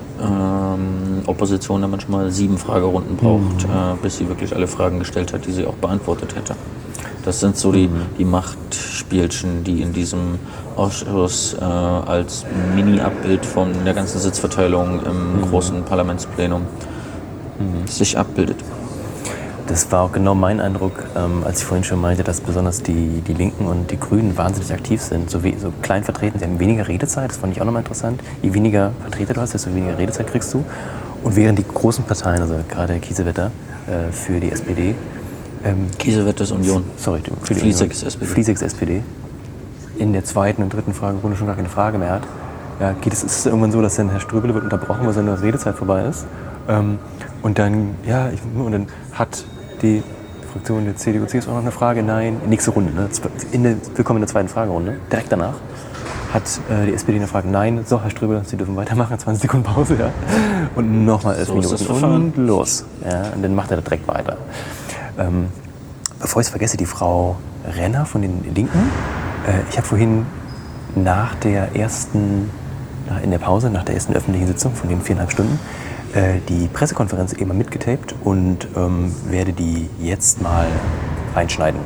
Ähm, Opposition da manchmal sieben Fragerunden braucht, mhm. äh, bis sie wirklich alle Fragen gestellt hat, die sie auch beantwortet hätte. Das sind so die, die Machtspielchen, die in diesem Ausschuss äh, als Mini-Abbild von der ganzen Sitzverteilung im mhm. großen Parlamentsplenum mhm. sich abbildet. Das war auch genau mein Eindruck, ähm, als ich vorhin schon meinte, dass besonders die, die Linken und die Grünen wahnsinnig aktiv sind, so, wie, so klein vertreten. Sie haben weniger Redezeit, das fand ich auch nochmal interessant. Je weniger Vertreter du hast, desto weniger Redezeit kriegst du. Und während die großen Parteien, also gerade Kiesewetter äh, für die S P D... Ähm, Kiesewetter ist Union. Sorry, für die Fliesek ist S P D. Fliesek ist S P D. In der zweiten und dritten Fragerunde schon gar keine Frage mehr hat. Ja, geht es, ist es irgendwann so, dass dann Herr Ströbele wird unterbrochen, weil seine Redezeit vorbei ist. Ähm, und dann, ja, ich, und dann hat die Fraktion der C D U C S U noch eine Frage. Nein, nächste Runde. Ne? In der, willkommen in der zweiten Fragerunde. Direkt danach hat äh, die S P D eine Frage. Nein, so, Herr Ströbele, Sie dürfen weitermachen. zwanzig Sekunden Pause, ja. Und nochmal elf so Minuten. Und los. Ja, und dann macht er direkt weiter. Ähm, bevor ich es vergesse, die Frau Renner von den Linken. Äh, ich habe vorhin nach der ersten, nach, in der Pause, nach der ersten öffentlichen Sitzung von den viereinhalb Stunden, die Pressekonferenz eben mal mitgetaped und ähm, werde die jetzt mal reinschneiden.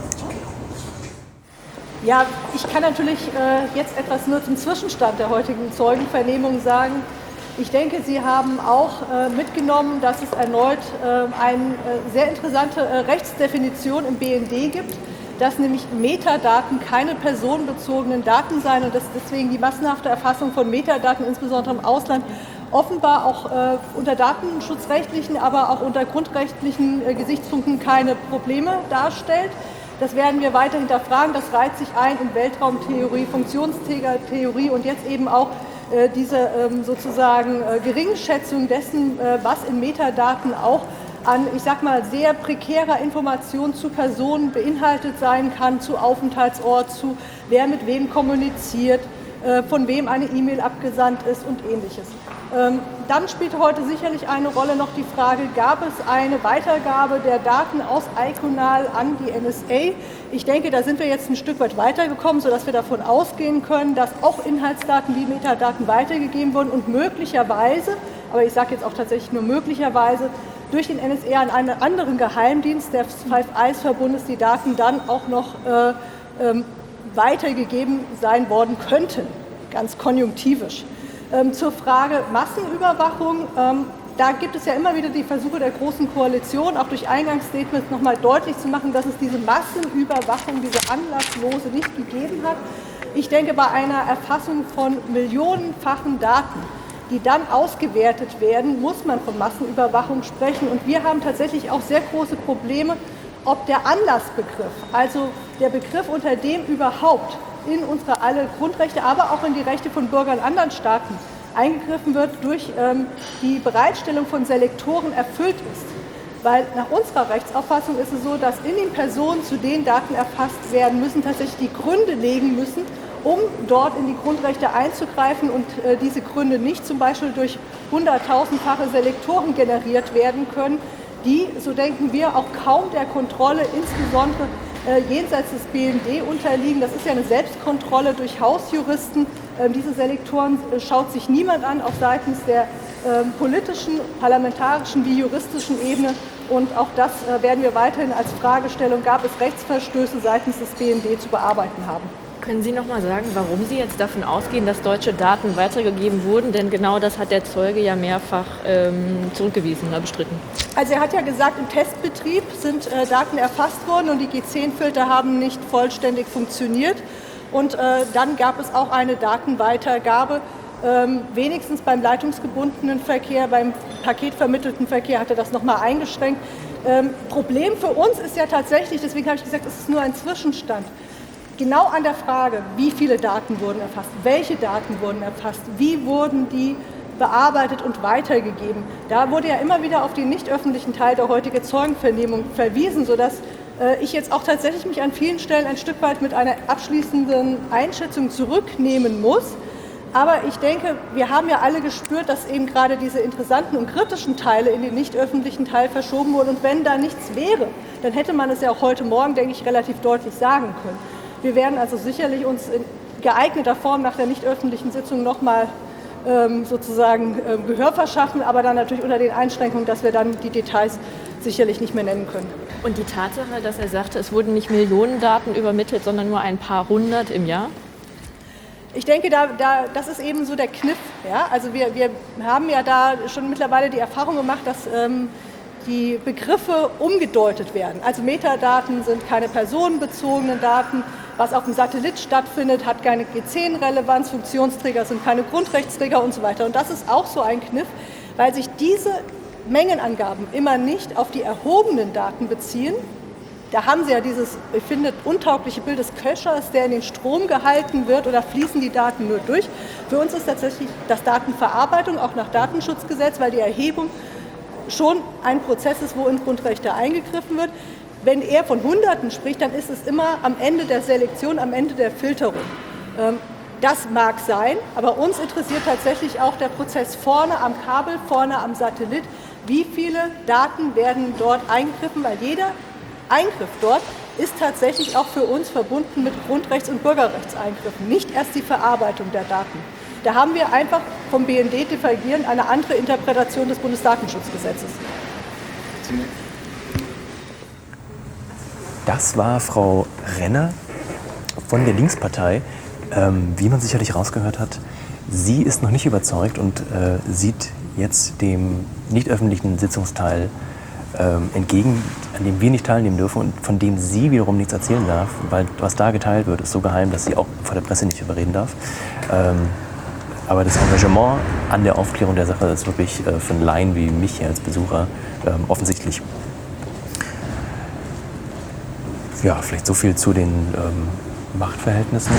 Ja, ich kann natürlich äh, jetzt etwas nur zum Zwischenstand der heutigen Zeugenvernehmung sagen. Ich denke, Sie haben auch äh, mitgenommen, dass es erneut äh, eine äh, sehr interessante äh, Rechtsdefinition im B N D gibt, dass nämlich Metadaten keine personenbezogenen Daten seien und dass deswegen die massenhafte Erfassung von Metadaten, insbesondere im Ausland, offenbar auch äh, unter datenschutzrechtlichen, aber auch unter grundrechtlichen äh, Gesichtspunkten keine Probleme darstellt. Das werden wir weiter hinterfragen. Das reiht sich ein in Weltraumtheorie, Funktionsträgertheorie und jetzt eben auch äh, diese ähm, sozusagen äh, Geringschätzung dessen, äh, was in Metadaten auch an, ich sag mal, sehr prekärer Information zu Personen beinhaltet sein kann, zu Aufenthaltsort, zu wer mit wem kommuniziert, äh, von wem eine E-Mail abgesandt ist und Ähnliches. Ähm, dann spielt heute sicherlich eine Rolle noch die Frage, gab es eine Weitergabe der Daten aus Iconal an die N S A? Ich denke, da sind wir jetzt ein Stück weit weitergekommen, sodass wir davon ausgehen können, dass auch Inhaltsdaten wie Metadaten weitergegeben wurden und möglicherweise, aber ich sage jetzt auch tatsächlich nur möglicherweise, durch den N S A an einen anderen Geheimdienst des Five Eyes-Verbundes die Daten dann auch noch äh, ähm, weitergegeben sein worden könnten, ganz konjunktivisch. Ähm, zur Frage Massenüberwachung, ähm, da gibt es ja immer wieder die Versuche der Großen Koalition, auch durch Eingangsstatements nochmal deutlich zu machen, dass es diese Massenüberwachung, diese anlasslose nicht gegeben hat. Ich denke, bei einer Erfassung von millionenfachen Daten, die dann ausgewertet werden, muss man von Massenüberwachung sprechen. Und wir haben tatsächlich auch sehr große Probleme, ob der Anlassbegriff, also der Begriff, unter dem überhaupt in unsere alle Grundrechte, aber auch in die Rechte von Bürgern anderen Staaten eingegriffen wird, durch ähm, die Bereitstellung von Selektoren erfüllt ist. Weil nach unserer Rechtsauffassung ist es so, dass in den Personen, zu denen Daten erfasst werden müssen, tatsächlich die Gründe liegen müssen, um dort in die Grundrechte einzugreifen und äh, diese Gründe nicht zum Beispiel durch hunderttausendfache Selektoren generiert werden können, die, so denken wir, auch kaum der Kontrolle, insbesondere äh, jenseits des B N D unterliegen. Das ist ja eine Selbstkontrolle durch Hausjuristen. Ähm, diese Selektoren äh, schaut sich niemand an, auch seitens der äh, politischen, parlamentarischen wie juristischen Ebene. Und auch das äh, werden wir weiterhin als Fragestellung, gab es Rechtsverstöße seitens des B N D zu bearbeiten haben. Können Sie noch mal sagen, warum Sie jetzt davon ausgehen, dass deutsche Daten weitergegeben wurden? Denn genau das hat der Zeuge ja mehrfach ähm, zurückgewiesen oder bestritten. Also er hat ja gesagt, im Testbetrieb sind äh, Daten erfasst worden und die G zehn Filter haben nicht vollständig funktioniert. Und äh, dann gab es auch eine Datenweitergabe, ähm, wenigstens beim leitungsgebundenen Verkehr, beim paketvermittelten Verkehr hat er das nochmal eingeschränkt. Ähm, Problem für uns ist ja tatsächlich, deswegen habe ich gesagt, es ist nur ein Zwischenstand. Genau an der Frage, wie viele Daten wurden erfasst, welche Daten wurden erfasst, wie wurden die bearbeitet und weitergegeben. Da wurde ja immer wieder auf den nicht öffentlichen Teil der heutigen Zeugenvernehmung verwiesen, sodass äh, ich jetzt auch tatsächlich mich an vielen Stellen ein Stück weit mit einer abschließenden Einschätzung zurücknehmen muss. Aber ich denke, wir haben ja alle gespürt, dass eben gerade diese interessanten und kritischen Teile in den nicht öffentlichen Teil verschoben wurden. Und wenn da nichts wäre, dann hätte man es ja auch heute Morgen, denke ich, relativ deutlich sagen können. Wir werden also sicherlich uns in geeigneter Form nach der nicht öffentlichen Sitzung nochmal ähm, sozusagen äh, Gehör verschaffen, aber dann natürlich unter den Einschränkungen, dass wir dann die Details sicherlich nicht mehr nennen können. Und die Tatsache, dass er sagte, es wurden nicht Millionen Daten übermittelt, sondern nur ein paar hundert im Jahr? Ich denke, da, da, das ist eben so der Kniff. Ja? Also wir, wir haben ja da schon mittlerweile die Erfahrung gemacht, dass ähm, die Begriffe umgedeutet werden. Also Metadaten sind keine personenbezogenen Daten. Was auf dem Satellit stattfindet, hat keine G zehn Relevanz. Funktionsträger sind keine Grundrechtsträger und so weiter. Und das ist auch so ein Kniff, weil sich diese Mengenangaben immer nicht auf die erhobenen Daten beziehen. Da haben Sie ja dieses, ich finde, untaugliche Bild des Köchers, der in den Strom gehalten wird, oder fließen die Daten nur durch. Für uns ist tatsächlich das Datenverarbeitung, auch nach Datenschutzgesetz, weil die Erhebung schon ein Prozess ist, wo in Grundrechte eingegriffen wird. Wenn er von Hunderten spricht, dann ist es immer am Ende der Selektion, am Ende der Filterung. Das mag sein, aber uns interessiert tatsächlich auch der Prozess vorne am Kabel, vorne am Satellit. Wie viele Daten werden dort eingegriffen, weil jeder Eingriff dort ist tatsächlich auch für uns verbunden mit Grundrechts- und Bürgerrechtseingriffen, nicht erst die Verarbeitung der Daten. Da haben wir einfach vom B N D divergierend eine andere Interpretation des Bundesdatenschutzgesetzes. Das war Frau Renner von der Linkspartei. Ähm, wie man sicherlich rausgehört hat, sie ist noch nicht überzeugt und äh, sieht jetzt dem nicht öffentlichen Sitzungsteil ähm, entgegen, an dem wir nicht teilnehmen dürfen und von dem sie wiederum nichts erzählen darf, weil was da geteilt wird, ist so geheim, dass sie auch vor der Presse nicht überreden darf. Ähm, aber das Engagement an der Aufklärung der Sache ist wirklich äh, für einen Laien wie mich hier als Besucher ähm, offensichtlich. Ja, vielleicht so viel zu den ähm, Machtverhältnissen.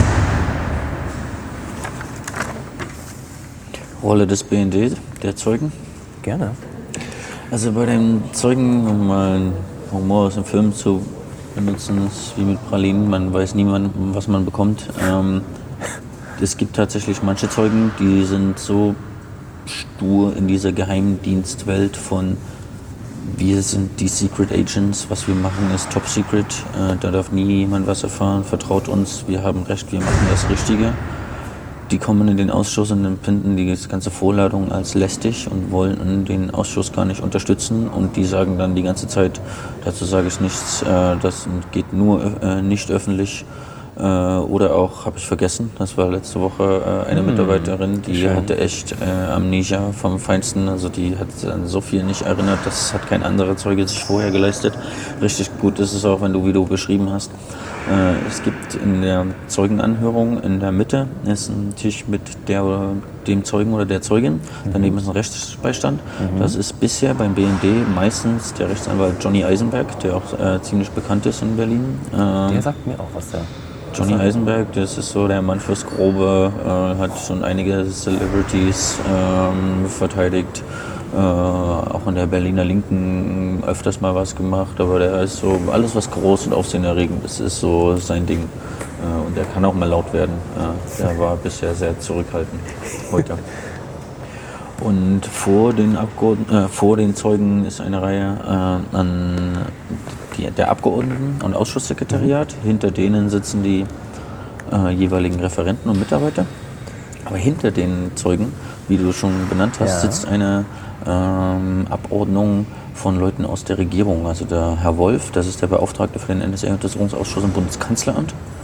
Rolle des B N D, der Zeugen? Gerne. Also bei den Zeugen, um mal einen Humor aus dem Film zu benutzen, ist wie mit Pralinen, man weiß niemand, was man bekommt. Ähm, es gibt tatsächlich manche Zeugen, die sind so stur in dieser Geheimdienstwelt von wir sind die Secret Agents, was wir machen ist top secret, äh, da darf nie jemand was erfahren, vertraut uns, wir haben Recht, wir machen das Richtige. Die kommen in den Ausschuss und empfinden die ganze Vorladung als lästig und wollen den Ausschuss gar nicht unterstützen und die sagen dann die ganze Zeit, dazu sage ich nichts, äh, das geht nur äh, nicht öffentlich. Äh, oder auch, habe ich vergessen, das war letzte Woche äh, eine mmh, Mitarbeiterin, die schön. hatte echt äh, Amnesia vom Feinsten, also die hat an so viel nicht erinnert, das hat kein anderer Zeuge sich vorher geleistet. Richtig gut ist es auch, wenn du, wie du beschrieben hast. Äh, es gibt in der Zeugenanhörung in der Mitte ist ein Tisch mit der oder dem Zeugen oder der Zeugin, mhm. daneben ist ein Rechtsbeistand. Mhm. Das ist bisher beim B N D meistens der Rechtsanwalt Johnny Eisenberg, der auch äh, ziemlich bekannt ist in Berlin. Äh, der sagt mir auch was da. Johnny Eisenberg, das ist so der Mann fürs Grobe, äh, hat schon einige Celebrities ähm, verteidigt, äh, auch in der Berliner Linken öfters mal was gemacht, aber der ist so, alles was groß und aufsehenerregend ist, ist so sein Ding. Äh, und der kann auch mal laut werden. Äh, der war bisher sehr zurückhaltend heute. Und vor den, Abgeordneten, äh, vor den Zeugen ist eine Reihe äh, an die, der Abgeordneten- und Ausschusssekretariat. Mhm. Hinter denen sitzen die äh, jeweiligen Referenten und Mitarbeiter. Aber hinter den Zeugen, wie du schon benannt hast, ja. sitzt eine ähm, Abordnung von Leuten aus der Regierung. Also der Herr Wolf, das ist der Beauftragte für den N S A-Untersuchungsausschuss im Bundeskanzleramt.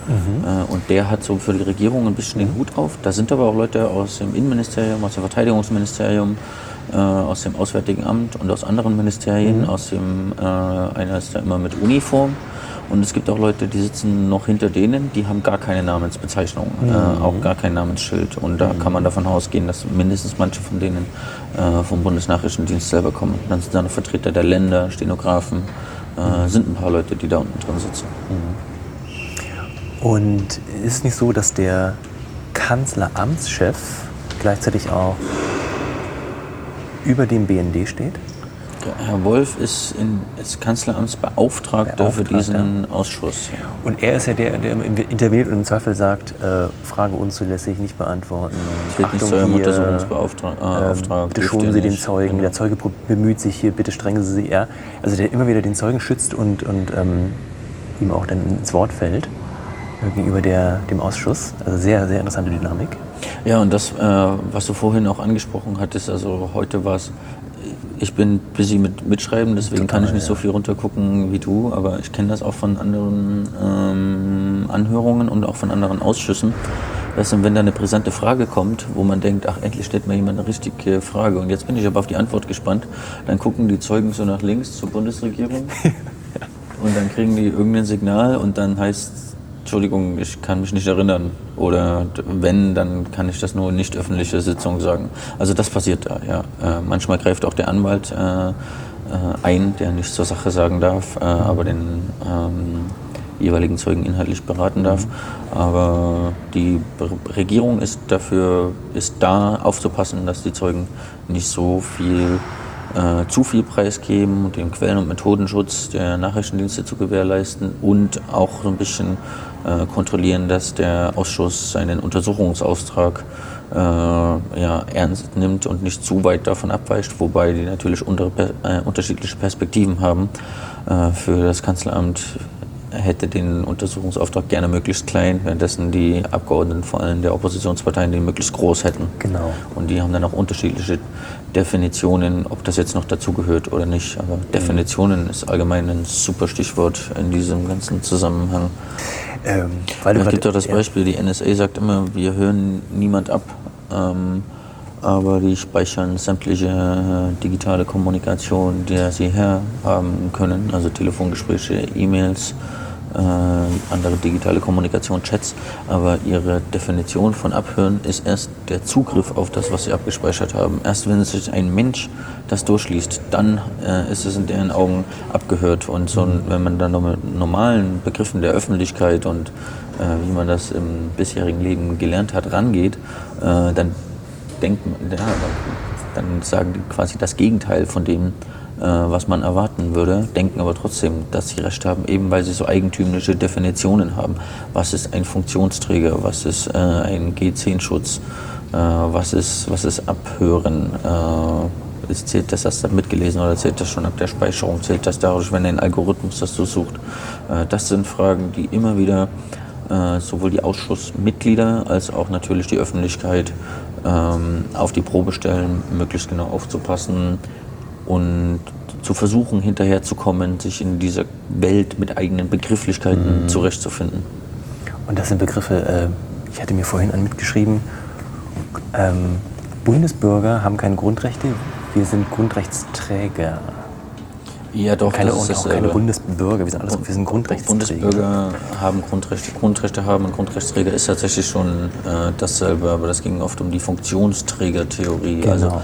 Mhm. Äh, und der hat so für die Regierung ein bisschen den Hut auf. Da sind aber auch Leute aus dem Innenministerium, aus dem Verteidigungsministerium, äh, aus dem Auswärtigen Amt und aus anderen Ministerien. Mhm. Aus dem, äh, einer ist da immer mit Uniform. Und es gibt auch Leute, die sitzen noch hinter denen, die haben gar keine Namensbezeichnung, mhm. äh, auch gar kein Namensschild. Und da mhm. kann man davon ausgehen, dass mindestens manche von denen äh, vom Bundesnachrichtendienst selber kommen. Dann sind da noch Vertreter der Länder, Stenografen, äh, mhm. sind ein paar Leute, die da unten drin sitzen. Mhm. Und ist es nicht so, dass der Kanzleramtschef gleichzeitig auch über dem B N D steht? Herr Wolf ist, in, ist Kanzleramtsbeauftragter Beauftragter. für diesen Ausschuss. Ja. Und er ist ja der, der interveniert und im Zweifel sagt, äh, Frage unzulässig, nicht beantworten. Steht nicht zu eurem Untersuchungsbeauftragten. Äh, bitte schonen Sie den Zeugen, genau. Der Zeuge bemüht sich hier, bitte strengen Sie sich. Ja. Also der immer wieder den Zeugen schützt und, und ähm, ihm auch dann ins Wort fällt äh, gegenüber der, dem Ausschuss. Also sehr, sehr interessante Dynamik. Ja, und das, äh, was du vorhin auch angesprochen hattest, also heute war es, ich bin busy mit Mitschreiben, deswegen Total, kann ich nicht ja. so viel runtergucken wie du, aber ich kenne das auch von anderen ähm, Anhörungen und auch von anderen Ausschüssen. Dass wenn da eine brisante Frage kommt, wo man denkt, ach, endlich stellt mir jemand eine richtige Frage und jetzt bin ich aber auf die Antwort gespannt, dann gucken die Zeugen so nach links zur Bundesregierung ja. und dann kriegen die irgendein Signal und dann heißt es, Entschuldigung, ich kann mich nicht erinnern. Oder wenn, dann kann ich das nur in nicht öffentliche Sitzung sagen. Also das passiert da, ja. Äh, manchmal greift auch der Anwalt äh, äh, ein, der nichts zur Sache sagen darf, äh, aber den ähm, jeweiligen Zeugen inhaltlich beraten darf. Aber die Be- Regierung ist dafür, ist da aufzupassen, dass die Zeugen nicht so viel Äh, zu viel preisgeben und den Quellen- und Methodenschutz der Nachrichtendienste zu gewährleisten und auch so ein bisschen äh, kontrollieren, dass der Ausschuss seinen Untersuchungsauftrag äh, ja, ernst nimmt und nicht zu weit davon abweicht, wobei die natürlich unter, äh, unterschiedliche Perspektiven haben. Äh, für das Kanzleramt hätte den Untersuchungsauftrag gerne möglichst klein, währenddessen die Abgeordneten, vor allem der Oppositionsparteien, den möglichst groß hätten. Genau. Und die haben dann auch unterschiedliche Definitionen, ob das jetzt noch dazugehört oder nicht. Aber Definitionen ist allgemein ein super Stichwort in diesem ganzen Zusammenhang. Ähm, weil es gibt doch das Beispiel, die N S A sagt immer, wir hören niemand ab, ähm, aber die speichern sämtliche äh, digitale Kommunikation, die sie herhaben können, also Telefongespräche, E-Mails, äh, andere digitale Kommunikation, Chats, aber ihre Definition von Abhören ist erst der Zugriff auf das, was sie abgespeichert haben. Erst wenn sich ein Mensch das durchliest, dann äh, ist es in deren Augen abgehört. Und so, wenn man dann noch mit normalen Begriffen der Öffentlichkeit und äh, wie man das im bisherigen Leben gelernt hat, rangeht, äh, dann denkt man, ja, dann sagen die quasi das Gegenteil von dem, äh, was man erwarten würde, denken aber trotzdem, dass sie Recht haben, eben weil sie so eigentümliche Definitionen haben. Was ist ein Funktionsträger, was ist äh, ein G zehn Schutz, äh, was ist, was ist Abhören, äh, ist, zählt das, hast du mitgelesen oder zählt das schon ab der Speicherung, zählt das dadurch, wenn ein Algorithmus das durchsucht. Äh, das sind Fragen, die immer wieder äh, sowohl die Ausschussmitglieder als auch natürlich die Öffentlichkeit ähm, auf die Probe stellen, möglichst genau aufzupassen und zu versuchen, hinterherzukommen, sich in dieser Welt mit eigenen Begrifflichkeiten mhm. zurechtzufinden. Und das sind Begriffe, äh, ich hatte mir vorhin an mitgeschrieben, ähm, Bundesbürger haben keine Grundrechte, wir sind Grundrechtsträger. Ja, doch, keine, das ist und auch keine Bundesbürger, wir sind, alles, wir sind Grundrechtsträger. Bundesbürger haben Grundrechte, Grundrechte haben und Grundrechtsträger ist tatsächlich schon äh, dasselbe, aber das ging oft um die Funktionsträgertheorie. Genau. Also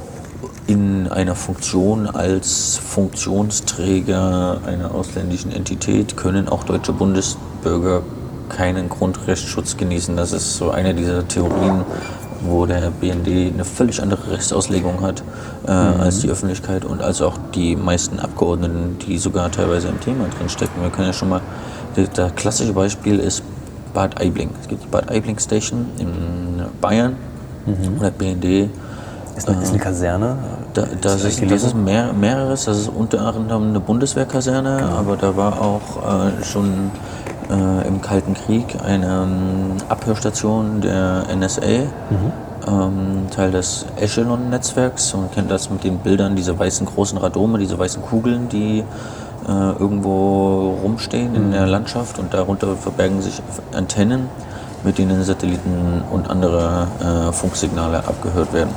in einer Funktion als Funktionsträger einer ausländischen Entität können auch deutsche Bundesbürger keinen Grundrechtsschutz genießen. Das ist so eine dieser Theorien, wo der B N D eine völlig andere Rechtsauslegung hat äh, mhm. als die Öffentlichkeit und als auch die meisten Abgeordneten, die sogar teilweise im Thema drinstecken. Wir können ja schon mal, das klassische Beispiel ist Bad Aibling. Es gibt die Bad Aibling Station in Bayern, mhm. wo der B N D Ist eine, ist eine Kaserne? Da, das, ist, das ist mehr, mehreres, das ist unter anderem eine Bundeswehrkaserne, genau. aber da war auch äh, schon äh, im Kalten Krieg eine ähm, Abhörstation der N S A, mhm. ähm, Teil des Echelon-Netzwerks. Man kennt das mit den Bildern, diese weißen großen Radome, diese weißen Kugeln, die äh, irgendwo rumstehen in der Landschaft und darunter verbergen sich Antennen, mit denen Satelliten und andere äh, Funksignale abgehört werden.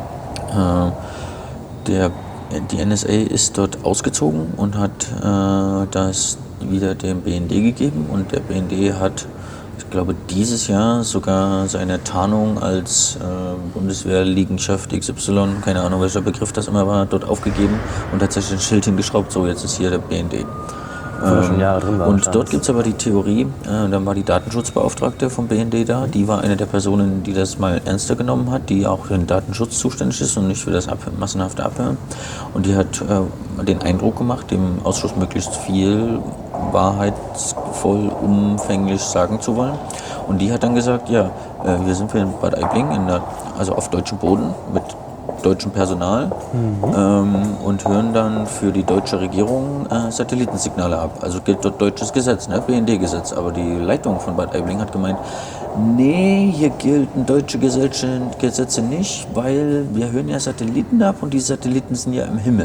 Äh, der, die N S A ist dort ausgezogen und hat äh, das wieder dem B N D gegeben und der B N D hat, ich glaube, dieses Jahr sogar seine Tarnung als äh, Bundeswehrliegenschaft X Y, keine Ahnung welcher Begriff das immer war, dort aufgegeben und hat sich ein Schild hingeschraubt, so jetzt ist hier der B N D. Ähm, schon Jahre drin war und dort gibt es aber die Theorie, äh, dann war die Datenschutzbeauftragte vom B N D da, die war eine der Personen, die das mal ernster genommen hat, die auch für den Datenschutz zuständig ist und nicht für das Ab- massenhafte Abhören. Und die hat äh, den Eindruck gemacht, dem Ausschuss möglichst viel wahrheitsvoll, umfänglich sagen zu wollen. Und die hat dann gesagt, ja, äh, hier sind wir in Bad Aibling, in der, also auf deutschem Boden mit deutschem Personal mhm. ähm, und hören dann für die deutsche Regierung äh, Satellitensignale ab. Also gilt dort deutsches Gesetz, ne? B N D-Gesetz. Aber die Leitung von Bad Aibling hat gemeint, nee, hier gelten deutsche Gesetze, Gesetze nicht, weil wir hören ja Satelliten ab und die Satelliten sind ja im Himmel.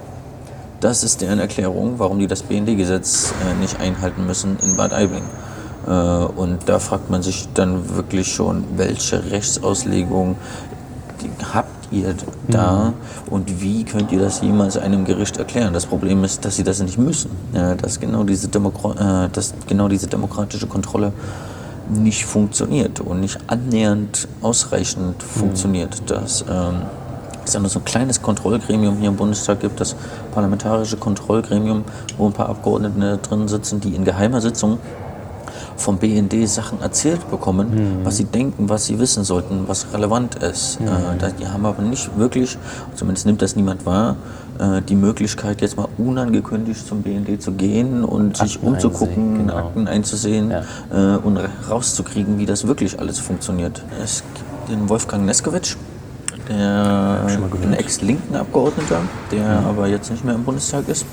Das ist deren Erklärung, warum die das B N D-Gesetz äh, nicht einhalten müssen in Bad Aibling. Äh, und da fragt man sich dann wirklich schon, welche Rechtsauslegung habt ihr da mhm. und wie könnt ihr das jemals einem Gericht erklären? Das Problem ist, dass sie das nicht müssen, äh, dass, genau diese Demokra- äh, dass genau diese demokratische Kontrolle nicht funktioniert und nicht annähernd ausreichend mhm. funktioniert. Das ähm, ist ja nur so ein kleines Kontrollgremium hier im Bundestag gibt, das parlamentarische Kontrollgremium, wo ein paar Abgeordnete drin sitzen, die in geheimer Sitzung vom B N D Sachen erzählt bekommen, mhm. was sie denken, was sie wissen sollten, was relevant ist. Mhm. Äh, die haben aber nicht wirklich, zumindest nimmt das niemand wahr, äh, die Möglichkeit, jetzt mal unangekündigt zum B N D zu gehen und Akten sich umzugucken, genau. Akten einzusehen ja. äh, und rauszukriegen, wie das wirklich alles funktioniert. Es gibt den Wolfgang Neskowitsch, der ein Ex-linken Abgeordneter, der mhm. aber jetzt nicht mehr im Bundestag ist.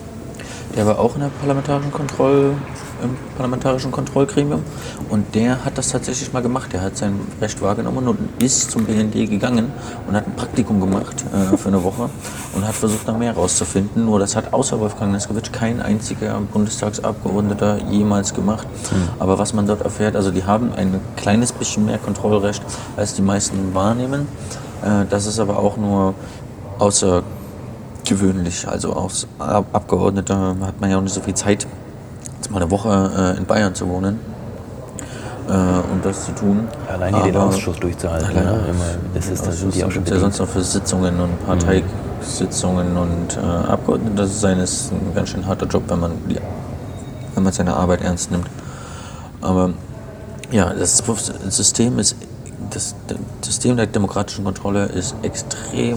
Der war auch in der parlamentarischen Kontroll, im parlamentarischen Kontrollgremium und der hat das tatsächlich mal gemacht. Der hat sein Recht wahrgenommen und ist zum B N D gegangen und hat ein Praktikum gemacht äh, für eine Woche und hat versucht, da mehr rauszufinden. Nur das hat außer Wolfgang Neskowitsch kein einziger Bundestagsabgeordneter jemals gemacht. Mhm. Aber was man dort erfährt, also die haben ein kleines bisschen mehr Kontrollrecht, als die meisten wahrnehmen. Äh, das ist aber auch nur außer gewöhnlich, also als Abgeordneter hat man ja auch nicht so viel Zeit, jetzt mal eine Woche äh, in Bayern zu wohnen äh, und das zu tun. Allein hier den Ausschuss durchzuhalten, ne? Immer, das ist, das sind die auch schon ja sonst noch für Sitzungen und Parteisitzungen mhm. und äh, Abgeordnete, das ist, ein, ist ein ganz schön harter Job, wenn man, die, wenn man seine Arbeit ernst nimmt. Aber ja, das System ist, das, das System der demokratischen Kontrolle ist extrem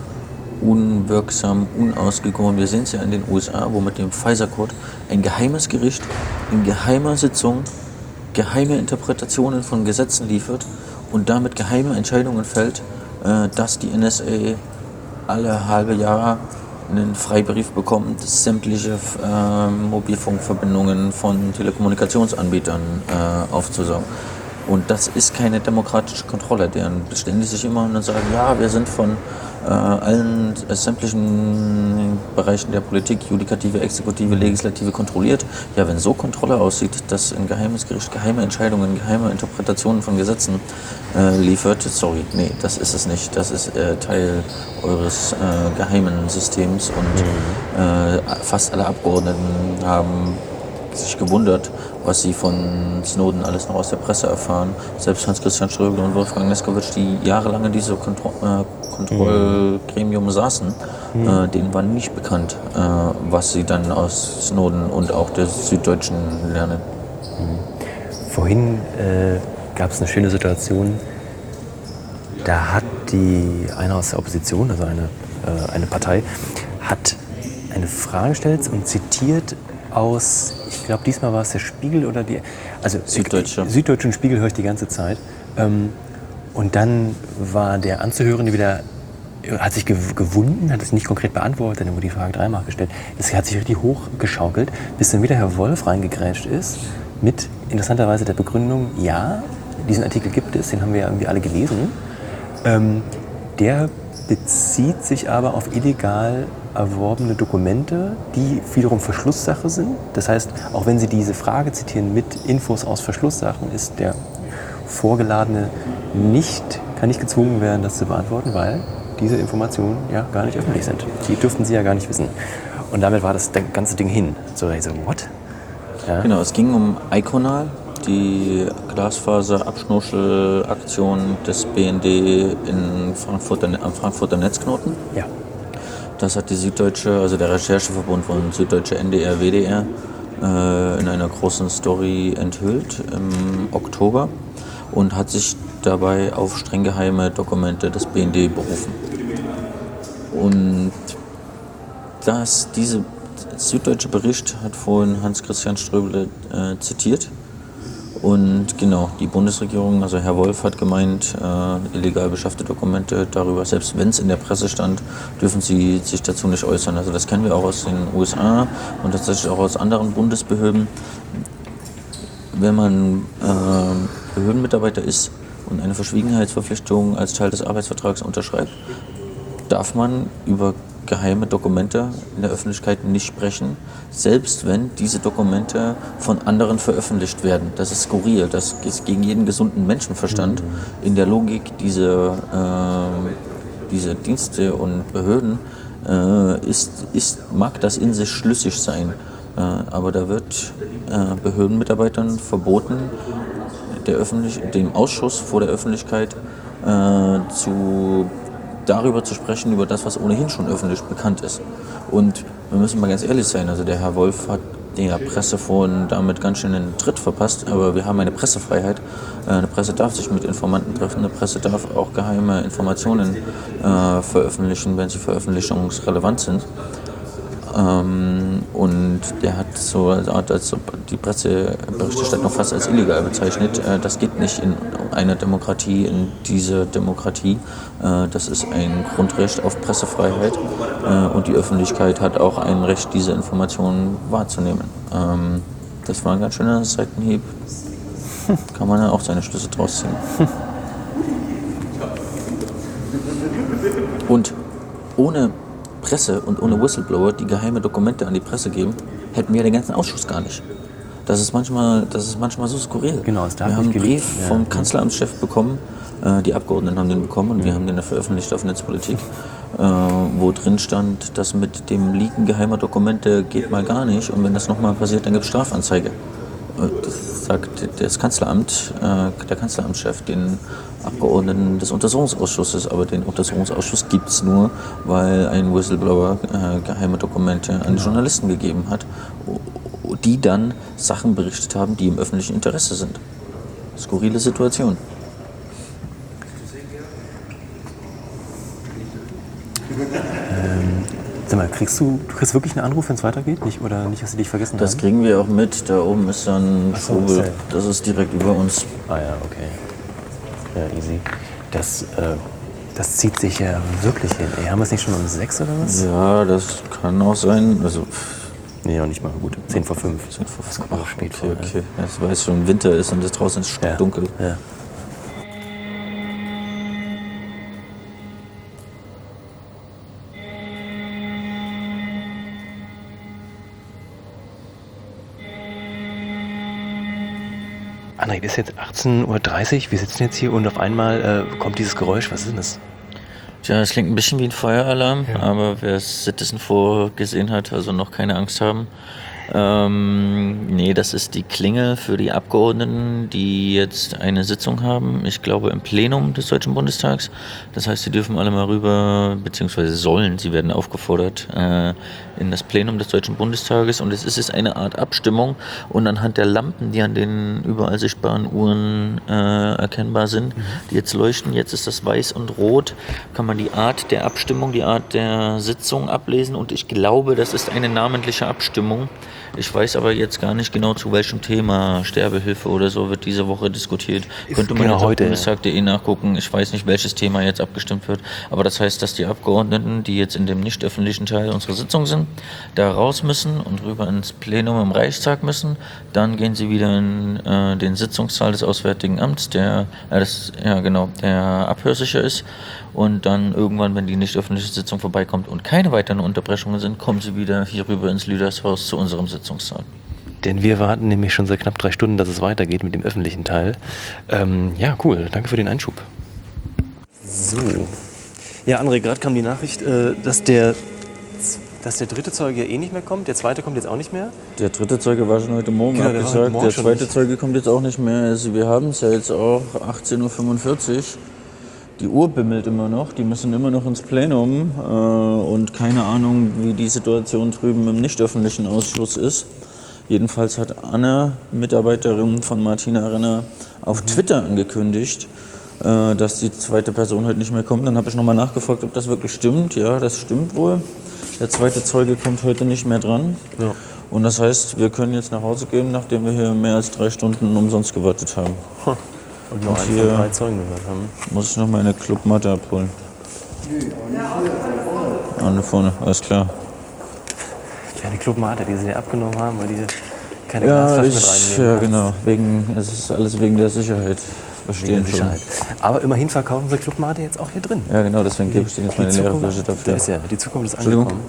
unwirksam, unausgegoren. Wir sehen es ja in den U S A, wo mit dem Pfizer-Code ein geheimes Gericht in geheimer Sitzung geheime Interpretationen von Gesetzen liefert und damit geheime Entscheidungen fällt, äh, dass die N S A alle halbe Jahr einen Freibrief bekommt, sämtliche äh, Mobilfunkverbindungen von Telekommunikationsanbietern äh, aufzusaugen. Und das ist keine demokratische Kontrolle, deren beständig sich immer und sagen, ja, wir sind von äh, allen äh, sämtlichen Bereichen der Politik, Judikative, Exekutive, Legislative kontrolliert. Ja, wenn so Kontrolle aussieht, dass ein geheimes Gericht geheime Entscheidungen, geheime Interpretationen von Gesetzen äh, liefert, sorry, nee, das ist es nicht. Das ist äh, Teil eures äh, geheimen Systems und äh, fast alle Abgeordneten haben sich gewundert, was sie von Snowden alles noch aus der Presse erfahren. Selbst Hans-Christian Ströbel und Wolfgang Neskowitsch, die jahrelang in diesem Kontro- äh, Kontrollgremium saßen, mhm. äh, denen war nicht bekannt, äh, was sie dann aus Snowden und auch der Süddeutschen lernen. Mhm. Vorhin äh, gab es eine schöne Situation, da hat die, einer aus der Opposition, also eine, äh, eine Partei, hat eine Frage gestellt und zitiert aus, ich glaube diesmal war es der Spiegel oder die, also Süddeutsche. Süddeutschen Spiegel höre ich die ganze Zeit. Ähm, und dann war der Anzuhörende wieder, hat sich gewunden, hat es nicht konkret beantwortet, dann wurde die Frage dreimal gestellt. Das hat sich richtig hochgeschaukelt, bis dann wieder Herr Wolf reingegrätscht ist mit interessanterweise der Begründung, ja, diesen Artikel gibt es, den haben wir ja irgendwie alle gelesen. Ähm, der bezieht sich aber auf illegal erworbene Dokumente, die wiederum Verschlusssache sind. Das heißt, auch wenn Sie diese Frage zitieren mit Infos aus Verschlusssachen, ist der Vorgeladene nicht, kann nicht gezwungen werden, das zu beantworten, weil diese Informationen ja gar nicht öffentlich sind. Die dürften Sie ja gar nicht wissen. Und damit war das ganze Ding hin. So, ich so, what? Ja. Genau, es ging um Iconal, die Glasfaser-Abschnorchel-Aktion des B N D in Frankfurter, am Frankfurter Netzknoten. Ja. Das hat die Süddeutsche, also der Rechercheverbund von Süddeutsche N D R, W D R, äh, in einer großen Story enthüllt im Oktober und hat sich dabei auf streng geheime Dokumente des B N D berufen. Und das, diese süddeutsche Bericht hat vorhin Hans-Christian Ströbele äh, zitiert. Und genau, die Bundesregierung, also Herr Wolf hat gemeint, äh, illegal beschaffte Dokumente darüber, selbst wenn es in der Presse stand, dürfen sie sich dazu nicht äußern. Also das kennen wir auch aus den U S A und tatsächlich auch aus anderen Bundesbehörden. Wenn man äh, Behördenmitarbeiter ist und eine Verschwiegenheitsverpflichtung als Teil des Arbeitsvertrags unterschreibt, darf man über geheime Dokumente in der Öffentlichkeit nicht sprechen, selbst wenn diese Dokumente von anderen veröffentlicht werden. Das ist skurril, das ist gegen jeden gesunden Menschenverstand. In der Logik dieser, äh, dieser Dienste und Behörden äh, ist, ist, mag das in sich schlüssig sein, äh, aber da wird äh, Behördenmitarbeitern verboten, der Öffentlich- dem Ausschuss vor der Öffentlichkeit äh, zu darüber zu sprechen, über das, was ohnehin schon öffentlich bekannt ist. Und wir müssen mal ganz ehrlich sein, also der Herr Wolf hat der Presse vorhin damit ganz schön einen Tritt verpasst, aber wir haben eine Pressefreiheit. Eine Presse darf sich mit Informanten treffen, eine Presse darf auch geheime Informationen äh, veröffentlichen, wenn sie veröffentlichungsrelevant sind. Ähm, und der hat so hat also die Presseberichterstattung fast als illegal bezeichnet. Äh, das geht nicht in einer Demokratie, in dieser Demokratie. Äh, das ist ein Grundrecht auf Pressefreiheit äh, und die Öffentlichkeit hat auch ein Recht, diese Informationen wahrzunehmen. Ähm, das war ein ganz schöner Seitenhieb. Kann man dann auch seine Schlüsse draus ziehen. Und ohne Presse und ohne Whistleblower, die geheime Dokumente an die Presse geben, hätten wir den ganzen Ausschuss gar nicht. Das ist manchmal, das ist manchmal so skurril. Genau, es darf wir haben nicht einen Brief ja. vom Kanzleramtschef bekommen, äh, die Abgeordneten haben den bekommen und wir haben den veröffentlicht auf Netzpolitik, äh, wo drin stand, dass mit dem Leaken geheimer Dokumente geht mal gar nicht und wenn das nochmal passiert, dann gibt es Strafanzeige. Das sagt das Kanzleramt, äh, der Kanzleramtschef, den Abgeordneten des Untersuchungsausschusses, aber den Untersuchungsausschuss gibt es nur, weil ein Whistleblower äh, geheime Dokumente an die Journalisten gegeben hat, die dann Sachen berichtet haben, die im öffentlichen Interesse sind. Skurrile Situation. Ähm, sag mal, kriegst du, du kriegst wirklich einen Anruf, wenn es weitergeht? Nicht, oder nicht, dass sie dich vergessen Das haben? kriegen wir auch mit. Da oben ist dann ein Ach so, Vogel. ist Das ist direkt über uns. Ah ja, okay. Ja, easy. Das, äh, das zieht sich ja wirklich hin. Ey, haben wir es nicht schon um sechs oder was? Ja, das kann auch sein. Also, nee, noch nicht mal. Gut, zehn vor fünf. zehn vor fünf. Ach, spät okay, vor, okay. Jetzt, weil es schon Winter ist und es draußen ist ja. dunkel. Ja. André, es ist jetzt achtzehn Uhr dreißig, wir sitzen jetzt hier und auf einmal äh, kommt dieses Geräusch. Was ist denn das? Tja, es klingt ein bisschen wie ein Feueralarm, Ja. aber wer es Citizen vorgesehen hat, also noch keine Angst haben. Ähm, nee, das ist die Klingel für die Abgeordneten, die jetzt eine Sitzung haben, ich glaube im Plenum des Deutschen Bundestags. Das heißt, sie dürfen alle mal rüber, beziehungsweise sollen, sie werden aufgefordert, äh, in das Plenum des Deutschen Bundestages. Und es ist jetzt eine Art Abstimmung und anhand der Lampen, die an den überall sichtbaren Uhren äh, erkennbar sind, die jetzt leuchten, jetzt ist das weiß und rot, kann man die Art der Abstimmung, die Art der Sitzung ablesen. Und ich glaube, das ist eine namentliche Abstimmung. Ich weiß aber jetzt gar nicht genau, zu welchem Thema. Sterbehilfe oder so wird diese Woche diskutiert. Könnte man genau jetzt auf heute. bundestag punkt de nachgucken. Ich weiß nicht, welches Thema jetzt abgestimmt wird. Aber das heißt, dass die Abgeordneten, die jetzt in dem nicht öffentlichen Teil unserer Sitzung sind, da raus müssen und rüber ins Plenum im Reichstag müssen. Dann gehen sie wieder in äh, den Sitzungssaal des Auswärtigen Amts, der, äh, das, ja, genau, der abhörsicher ist. Und dann irgendwann, wenn die nicht öffentliche Sitzung vorbeikommt und keine weiteren Unterbrechungen sind, kommen sie wieder hier rüber ins Lüdershaus zu unserem Sitzungssaal. Denn wir warten nämlich schon seit knapp drei Stunden, dass es weitergeht mit dem öffentlichen Teil. Ähm, ja, cool. Danke für den Einschub. So. Ja, André, gerade kam die Nachricht, äh, dass der dass der dritte Zeuge ja eh nicht mehr kommt. Der zweite kommt jetzt auch nicht mehr. Der dritte Zeuge war schon heute Morgen Genau, der war heute abgesagt. Morgen Der schon zweite nicht. Zeuge kommt jetzt auch nicht mehr. Also wir haben es ja jetzt auch achtzehn Uhr fünfundvierzig. Die Uhr bimmelt immer noch. Die müssen immer noch ins Plenum. Äh, und keine Ahnung, wie die Situation drüben im nicht öffentlichen Ausschuss ist. Jedenfalls hat Anne, Mitarbeiterin von Martina Renner, auf Twitter angekündigt, äh, dass die zweite Person heute nicht mehr kommt. Dann habe ich nochmal nachgefragt, ob das wirklich stimmt. Ja, das stimmt wohl. Der zweite Zeuge kommt heute nicht mehr dran. Ja. Und das heißt, wir können jetzt nach Hause gehen, nachdem wir hier mehr als drei Stunden umsonst gewartet haben. Und nur Und einen hier von drei Zeugen gehört haben. muss ich noch meine Clubmatte abholen. An vorne, alles klar. Ja, die Clubmate, die sie ja abgenommen haben, weil die keine Ja, Glasflaschen ich, mit reinnehmen. ja genau. Wegen, es ist alles wegen der Sicherheit. Verstehen Wegen der Sicherheit. schon. Aber immerhin verkaufen sie Clubmate jetzt auch hier drin. Ja genau, deswegen gebe ich denen jetzt meine Die leere Zukunft- Flasche dafür. Da ist ja, die Zukunft ist Entschuldigung. angekommen.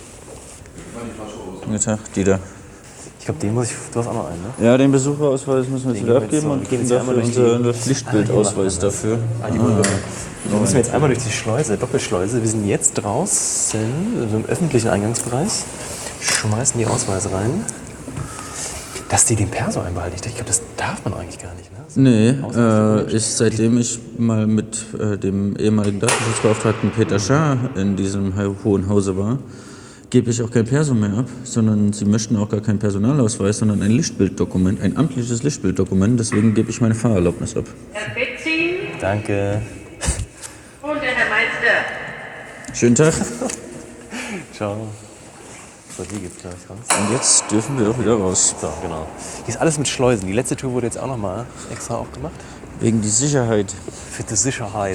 Guten Tag, Dieter. Ich glaube, den muss ich, du hast auch noch einen, ne? Ja, den Besucherausweis müssen wir jetzt Den wieder gehen wir jetzt abgeben so- und wir gehen kriegen jetzt hier dafür einmal durch die- unseren Pflichtbildausweis dafür. Ah, die wollen wir. Da müssen wir jetzt einmal durch die Schleuse, Doppelschleuse. Wir sind jetzt draußen, also im öffentlichen Eingangsbereich. Schmeißen die Ausweise rein. Dass die den Perso einbehalten. Ich glaube, das darf man eigentlich gar nicht, ne? Nee, äh, ich, seitdem ich mal mit äh, dem ehemaligen Datenschutzbeauftragten Peter Schaar in diesem Hohen Hause war, gebe ich auch kein Perso mehr ab, sondern sie möchten auch gar keinen Personalausweis, sondern ein Lichtbilddokument, ein amtliches Lichtbilddokument. Deswegen gebe ich meine Fahrerlaubnis ab. Herr Betzin Danke. und der Herr Meister. Schönen Tag. Ciao. So, die geht's gleich raus. Und jetzt dürfen wir auch wieder raus. So, genau. Hier ist alles mit Schleusen. Die letzte Tür wurde jetzt auch nochmal extra aufgemacht. Wegen die Sicherheit. Für die Sicherheit.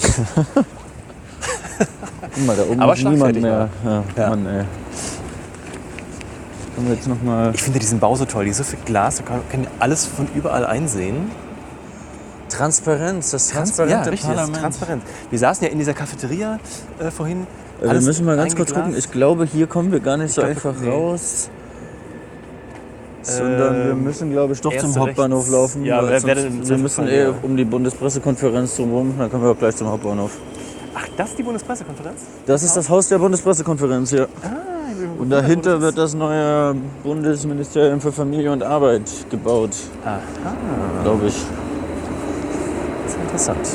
Guck mal, da oben Aber ist niemand schlagfertig mehr. war. Ja, Ja. Mann, ey. Können wir jetzt noch mal Ich finde diesen Bau so toll. Die ist so viel Glas, da kann man alles von überall einsehen. Transparenz, das Trans transparente ja, richtig, das ist Parlament. transparent. Wir saßen ja in dieser Cafeteria äh, vorhin. Äh, Wir Alles müssen mal ganz kurz gucken. eingeglast. Ich glaube, hier kommen wir gar nicht so glaub, einfach nee. raus. Sondern wir Ähm, müssen, glaube ich, doch erste zum Hauptbahnhof rechts. laufen. Ja, weil wer- sonst, wer denn im wir Zweifelsfall, müssen eh ja. um die Bundespressekonferenz drumherum, dann können wir auch gleich zum Hauptbahnhof. Ach, das ist die Bundespressekonferenz? Das ist das Haus der Bundespressekonferenz, ja. Ah, ich bin Und dahinter wird das neue Bundesministerium für Familie und Arbeit gebaut, Aha, glaube ich. das ist interessant.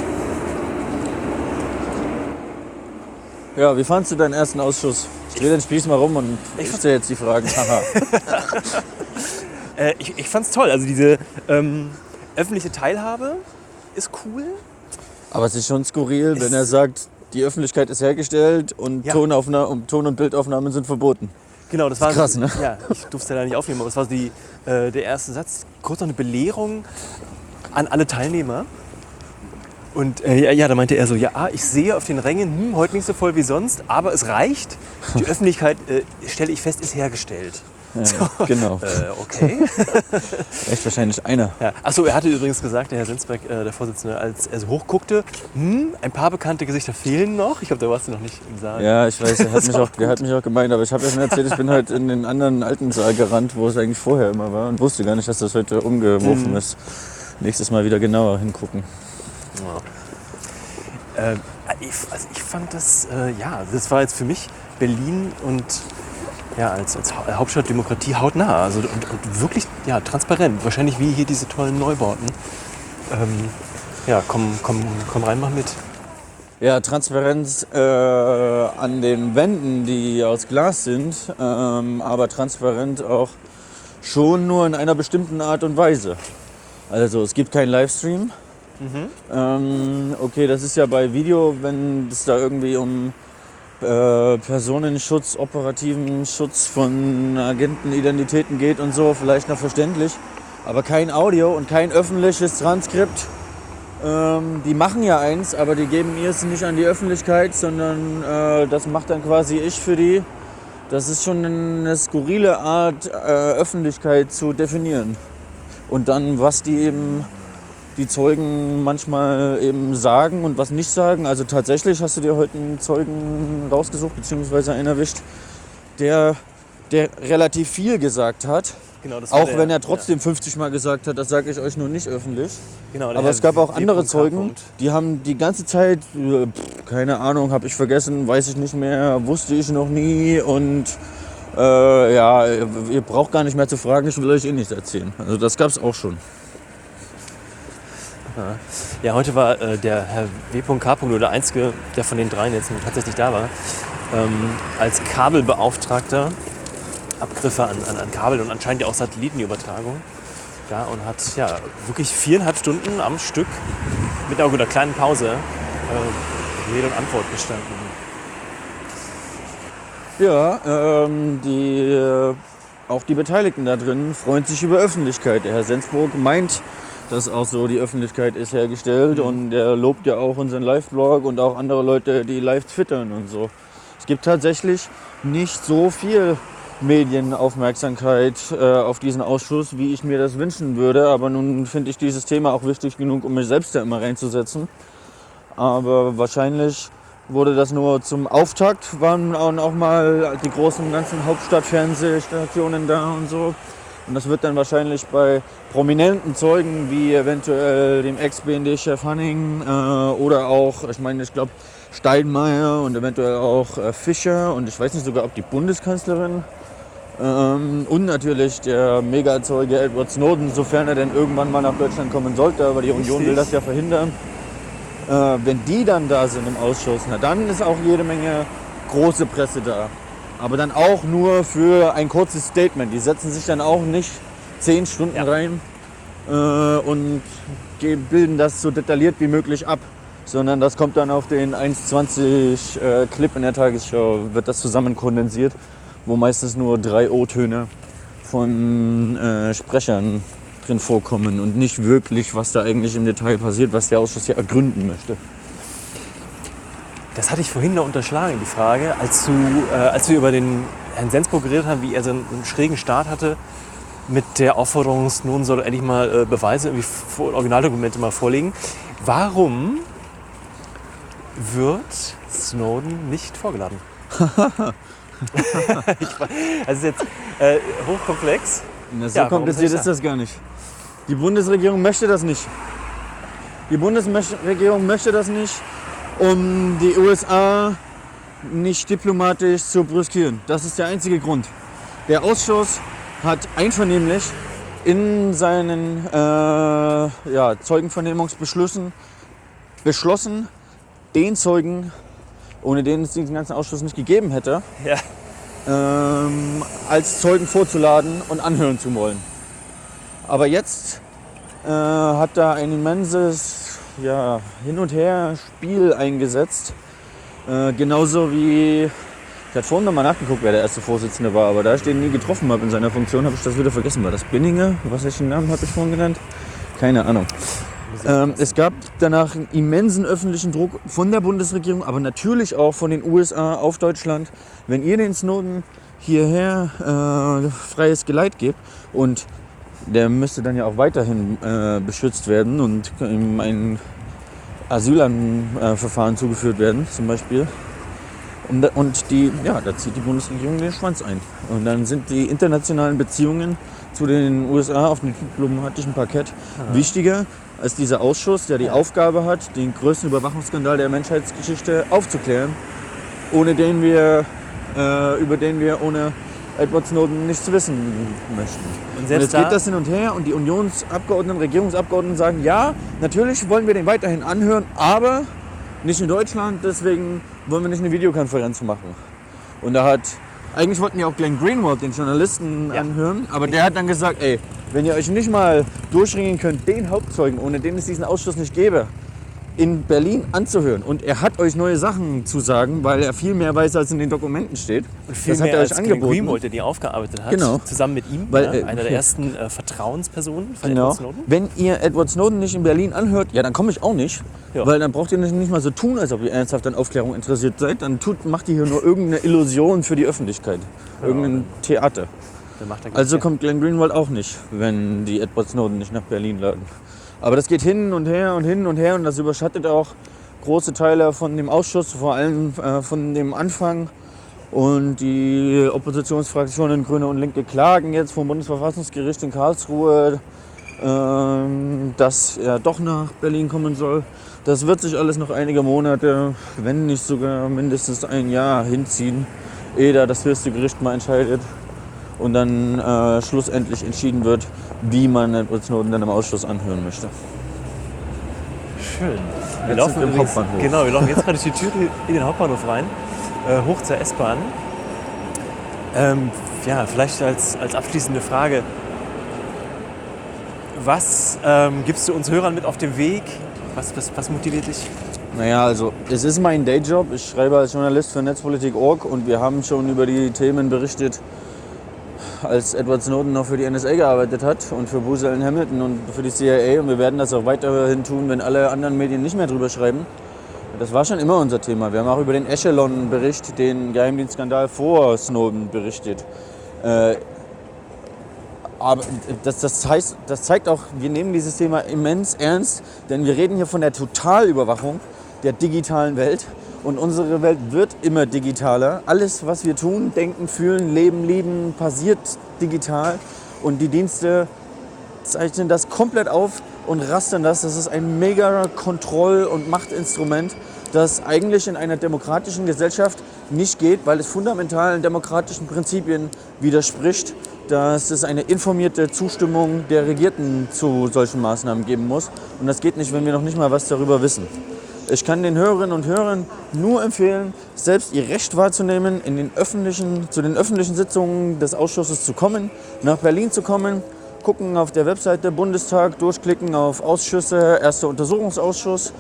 Ja, wie fandst du deinen ersten Ausschuss? Ich drehe den Spieß mal rum und ich stelle jetzt die Fragen. Haha. Äh, ich ich fand es toll. Also diese ähm, öffentliche Teilhabe ist cool. Aber es ist schon skurril, wenn er sagt, die Öffentlichkeit ist hergestellt und Ja. Tonaufna- und Ton- und Bildaufnahmen sind verboten. Genau, das war Krass, ne? Ja, ich durfte es ja da nicht aufnehmen, aber das war so die, äh, der erste Satz. Kurz noch eine Belehrung an alle Teilnehmer. Und äh, ja, ja, da meinte er so, ja, ich sehe auf den Rängen, hm, heute nicht so voll wie sonst, aber es reicht. Die Öffentlichkeit, äh, stelle ich fest, ist hergestellt. Ja, So, genau. Äh, okay. Echt wahrscheinlich einer. Ja. Achso, er hatte übrigens gesagt, der Herr Sinsberg, äh, der Vorsitzende, als er so hochguckte, hm, ein paar bekannte Gesichter fehlen noch. Ich glaube, da warst du noch nicht im Saal. Ja, ich weiß, er hat, Das mich war auch, der hat mich auch gemeint, aber ich habe ja schon erzählt, ich bin halt in den anderen alten Saal gerannt, wo es eigentlich vorher immer war und wusste gar nicht, dass das heute umgeworfen Mhm. ist. Nächstes Mal wieder genauer hingucken. Ja. Äh, ich, also ich fand das, äh, ja, das war jetzt für mich Berlin und ja, als, als Hau- Hauptstadt Demokratie hautnah. Also, und, und wirklich ja, transparent. Wahrscheinlich wie hier diese tollen Neubauten. Ähm, ja, komm, komm, komm rein, mach mit. Ja, Transparenz äh, an den Wänden, die aus Glas sind, ähm, aber transparent auch schon nur in einer bestimmten Art und Weise. Also es gibt keinen Livestream. Mhm. Ähm, okay, das ist ja bei Video, wenn es da irgendwie um äh, Personenschutz, operativen Schutz von Agentenidentitäten geht und so, vielleicht noch verständlich. Aber kein Audio und kein öffentliches Transkript. Ähm, die machen ja eins, aber die geben es nicht an die Öffentlichkeit, sondern äh, das macht dann quasi ich für die. Das ist schon eine skurrile Art, äh, Öffentlichkeit zu definieren. Und dann, was die eben, die Zeugen manchmal eben sagen und was nicht sagen. Also tatsächlich hast du dir heute einen Zeugen rausgesucht, beziehungsweise einen erwischt, der, der relativ viel gesagt hat. Genau, das war auch der, wenn er trotzdem ja. fünfzig Mal gesagt hat, das sage ich euch nur nicht öffentlich. Genau, aber es gab auch andere Zeugen, die haben die ganze Zeit, pff, keine Ahnung, habe ich vergessen, weiß ich nicht mehr, wusste ich noch nie und äh, ja, ihr braucht gar nicht mehr zu fragen, ich will euch eh nichts erzählen. Also das gab es auch schon. Ja, heute war äh, der Herr W K nur der Einzige, der von den dreien jetzt tatsächlich da war, ähm, als Kabelbeauftragter. Abgriffe an, an, an Kabel und anscheinend ja auch Satellitenübertragung. Ja, und hat ja wirklich viereinhalb Stunden am Stück mit einer kleinen Pause äh, Rede und Antwort gestanden. Ja, ähm, die, äh, auch die Beteiligten da drin freuen sich über Öffentlichkeit. Der Herr Sensburg meint, dass auch so die Öffentlichkeit ist hergestellt mhm. und er lobt ja auch unseren Live-Blog und auch andere Leute, die live twittern und so. Es gibt tatsächlich nicht so viel Medienaufmerksamkeit äh, auf diesen Ausschuss, wie ich mir das wünschen würde. Aber nun finde ich dieses Thema auch wichtig genug, um mich selbst da immer reinzusetzen. Aber wahrscheinlich wurde das nur zum Auftakt, waren auch mal die großen ganzen Hauptstadtfernsehstationen da und so. Und das wird dann wahrscheinlich bei prominenten Zeugen, wie eventuell dem Ex-B N D-Chef Hanning äh, oder auch, ich meine, ich glaube Steinmeier und eventuell auch äh, Fischer und ich weiß nicht sogar, ob die Bundeskanzlerin ähm, und natürlich der Megazeuge Edward Snowden, sofern er denn irgendwann mal nach Deutschland kommen sollte, aber die Union will das ja verhindern. Äh, wenn die dann da sind im Ausschuss, na dann ist auch jede Menge große Presse da. Aber dann auch nur für ein kurzes Statement. Die setzen sich dann auch nicht zehn Stunden ja. rein äh, und bilden das so detailliert wie möglich ab. Sondern das kommt dann auf den eins zwanzig äh, Clip in der Tagesschau, wird das zusammen kondensiert, wo meistens nur drei O-Töne von äh, Sprechern drin vorkommen und nicht wirklich, was da eigentlich im Detail passiert, was der Ausschuss ja ergründen möchte. Das hatte ich vorhin noch unterschlagen, die Frage, als, du, äh, als wir über den Herrn Sensburg geredet haben, wie er so einen, einen schrägen Start hatte mit der Aufforderung, Snowden soll endlich mal äh, Beweise, irgendwie Originaldokumente mal vorlegen. Warum wird Snowden nicht vorgeladen? ich weiß, das ist jetzt äh, hochkomplex. Na, so ja, kompliziert ist das gar nicht. Die Bundesregierung möchte das nicht. Die Bundesregierung möchte das nicht, um die U S A nicht diplomatisch zu brüskieren. Das ist der einzige Grund. Der Ausschuss hat einvernehmlich in seinen äh, ja, Zeugenvernehmungsbeschlüssen beschlossen, den Zeugen, ohne den es diesen ganzen Ausschuss nicht gegeben hätte, ja. ähm, als Zeugen vorzuladen und anhören zu wollen. Aber jetzt äh, hat da ein immenses ja, Hin- und Her-Spiel eingesetzt. Äh, genauso wie, ich hatte vorhin noch mal nachgeguckt, wer der erste Vorsitzende war, aber da ich den nie getroffen habe in seiner Funktion, habe ich das wieder vergessen. War das Binninger? Was welchen Namen habe ich vorhin genannt? Keine Ahnung. Ähm, es gab danach einen immensen öffentlichen Druck von der Bundesregierung, aber natürlich auch von den U S A auf Deutschland. Wenn ihr den Snowden hierher äh, freies Geleit gebt, und der müsste dann ja auch weiterhin äh, beschützt werden und ihm ein Asylverfahren zugeführt werden, zum Beispiel. Und, und die, ja, da zieht die Bundesregierung den Schwanz ein. Und dann sind die internationalen Beziehungen zu den U S A auf dem diplomatischen Parkett Aha. wichtiger als dieser Ausschuss, der die ja. Aufgabe hat, den größten Überwachungsskandal der Menschheitsgeschichte aufzuklären, ohne den wir, äh, über den wir ohne Edward Snowden nichts wissen möchten. Und, selbst und jetzt geht das hin und her und die Unionsabgeordneten, Regierungsabgeordneten sagen, ja, natürlich wollen wir den weiterhin anhören, aber nicht in Deutschland, deswegen wollen wir nicht eine Videokonferenz machen. Und da hat, eigentlich wollten ja auch Glenn Greenwald, den Journalisten, ja. anhören, aber der hat dann gesagt, ey, wenn ihr euch nicht mal durchringen könnt, den Hauptzeugen, ohne den es diesen Ausschuss nicht gäbe, in Berlin anzuhören. Und er hat euch neue Sachen zu sagen, weil er viel mehr weiß, als in den Dokumenten steht. Und viel das mehr hat er als euch Glenn angeboten. Greenwald, der die aufgearbeitet hat, Genau. zusammen mit ihm, Weil, ja, äh, einer der ja. ersten äh, Vertrauenspersonen von Genau. Edward Snowden. Wenn ihr Edward Snowden nicht in Berlin anhört, ja, dann komme ich auch nicht. Ja. Weil dann braucht ihr nicht, nicht mal so tun, als ob ihr ernsthaft an Aufklärung interessiert seid. Dann tut, macht ihr hier nur irgendeine Illusion für die Öffentlichkeit. Irgendein Theater. Dann macht er Also ja. kommt Glenn Greenwald auch nicht, wenn die Edward Snowden nicht nach Berlin laden. Aber das geht hin und her und hin und her und das überschattet auch große Teile von dem Ausschuss, vor allem äh, von dem Anfang. Und die Oppositionsfraktionen Grüne und Linke klagen jetzt vom Bundesverfassungsgericht in Karlsruhe, ähm, dass er doch nach Berlin kommen soll. Das wird sich alles noch einige Monate, wenn nicht sogar mindestens ein Jahr hinziehen, ehe da das höchste Gericht mal entscheidet und dann äh, schlussendlich entschieden wird, wie man Edward Snowden dann im Ausschuss anhören möchte. Schön. Wir Jetzt laufen sind wir im übrigens, Hauptbahnhof. genau, wir laufen jetzt gerade durch die Tür in den Hauptbahnhof rein, äh, hoch zur S-Bahn. Ähm, ja, vielleicht als, als abschließende Frage. Was ähm, gibst du uns Hörern mit auf den Weg? Was, was, was motiviert dich? Naja, also es ist mein Dayjob. Ich schreibe als Journalist für Netzpolitik Punkt org und wir haben schon über die Themen berichtet, als Edward Snowden noch für die N S A gearbeitet hat und für Booz Allen Hamilton und für die C I A. Und wir werden das auch weiterhin tun, wenn alle anderen Medien nicht mehr drüber schreiben. Das war schon immer unser Thema. Wir haben auch über den Echelon-Bericht, den Geheimdienstskandal vor Snowden berichtet. Äh, aber das, das, heißt, das zeigt auch, wir nehmen dieses Thema immens ernst, denn wir reden hier von der Totalüberwachung der digitalen Welt. Und unsere Welt wird immer digitaler. Alles, was wir tun, denken, fühlen, leben, lieben, passiert digital. Und die Dienste zeichnen das komplett auf und rastern das. Das ist ein mega Kontroll- und Machtinstrument, das eigentlich in einer demokratischen Gesellschaft nicht geht, weil es fundamentalen demokratischen Prinzipien widerspricht, dass es eine informierte Zustimmung der Regierten zu solchen Maßnahmen geben muss. Und das geht nicht, wenn wir noch nicht mal was darüber wissen. Ich kann den Hörerinnen und Hörern nur empfehlen, selbst ihr Recht wahrzunehmen, in den öffentlichen, zu den öffentlichen Sitzungen des Ausschusses zu kommen, nach Berlin zu kommen, gucken auf der Webseite Bundestag, durchklicken auf Ausschüsse, erster Untersuchungsausschuss.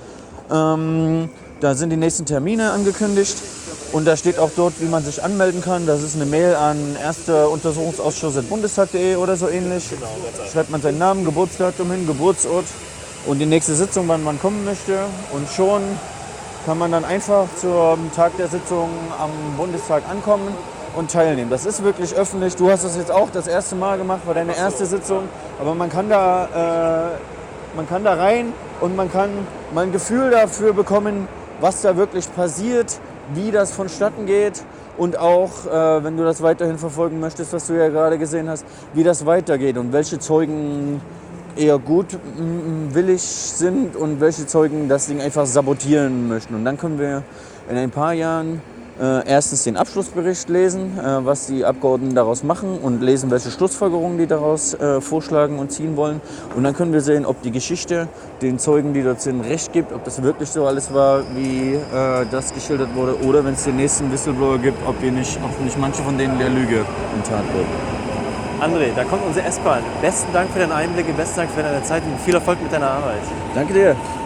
Ähm, da sind die nächsten Termine angekündigt und da steht auch dort, wie man sich anmelden kann. Das ist eine Mail an erster Untersuchungsausschuss at bundestag punkt de oder so ähnlich. Schreibt man seinen Namen, Geburtsdatum hin, Geburtsort und die nächste Sitzung, wann man kommen möchte. Und schon kann man dann einfach zum Tag der Sitzung am Bundestag ankommen und teilnehmen. Das ist wirklich öffentlich. Du hast das jetzt auch das erste Mal gemacht, war deine erste Sitzung. Aber man kann da, äh, man kann da rein und man kann mal ein Gefühl dafür bekommen, was da wirklich passiert, wie das vonstatten geht und auch, äh, wenn du das weiterhin verfolgen möchtest, was du ja gerade gesehen hast, wie das weitergeht und welche Zeugen eher gutwillig sind und welche Zeugen das Ding einfach sabotieren möchten. Und dann können wir in ein paar Jahren äh, erstens den Abschlussbericht lesen, äh, was die Abgeordneten daraus machen und lesen, welche Schlussfolgerungen die daraus äh, vorschlagen und ziehen wollen. Und dann können wir sehen, ob die Geschichte den Zeugen, die dort sind, recht gibt, ob das wirklich so alles war, wie äh, das geschildert wurde, oder wenn es den nächsten Whistleblower gibt, ob wir nicht, ob nicht manche von denen der Lüge enttarnt wurden. André, da kommt unsere S-Bahn. Besten Dank für deine Einblicke, besten Dank für deine Zeit und viel Erfolg mit deiner Arbeit. Danke dir.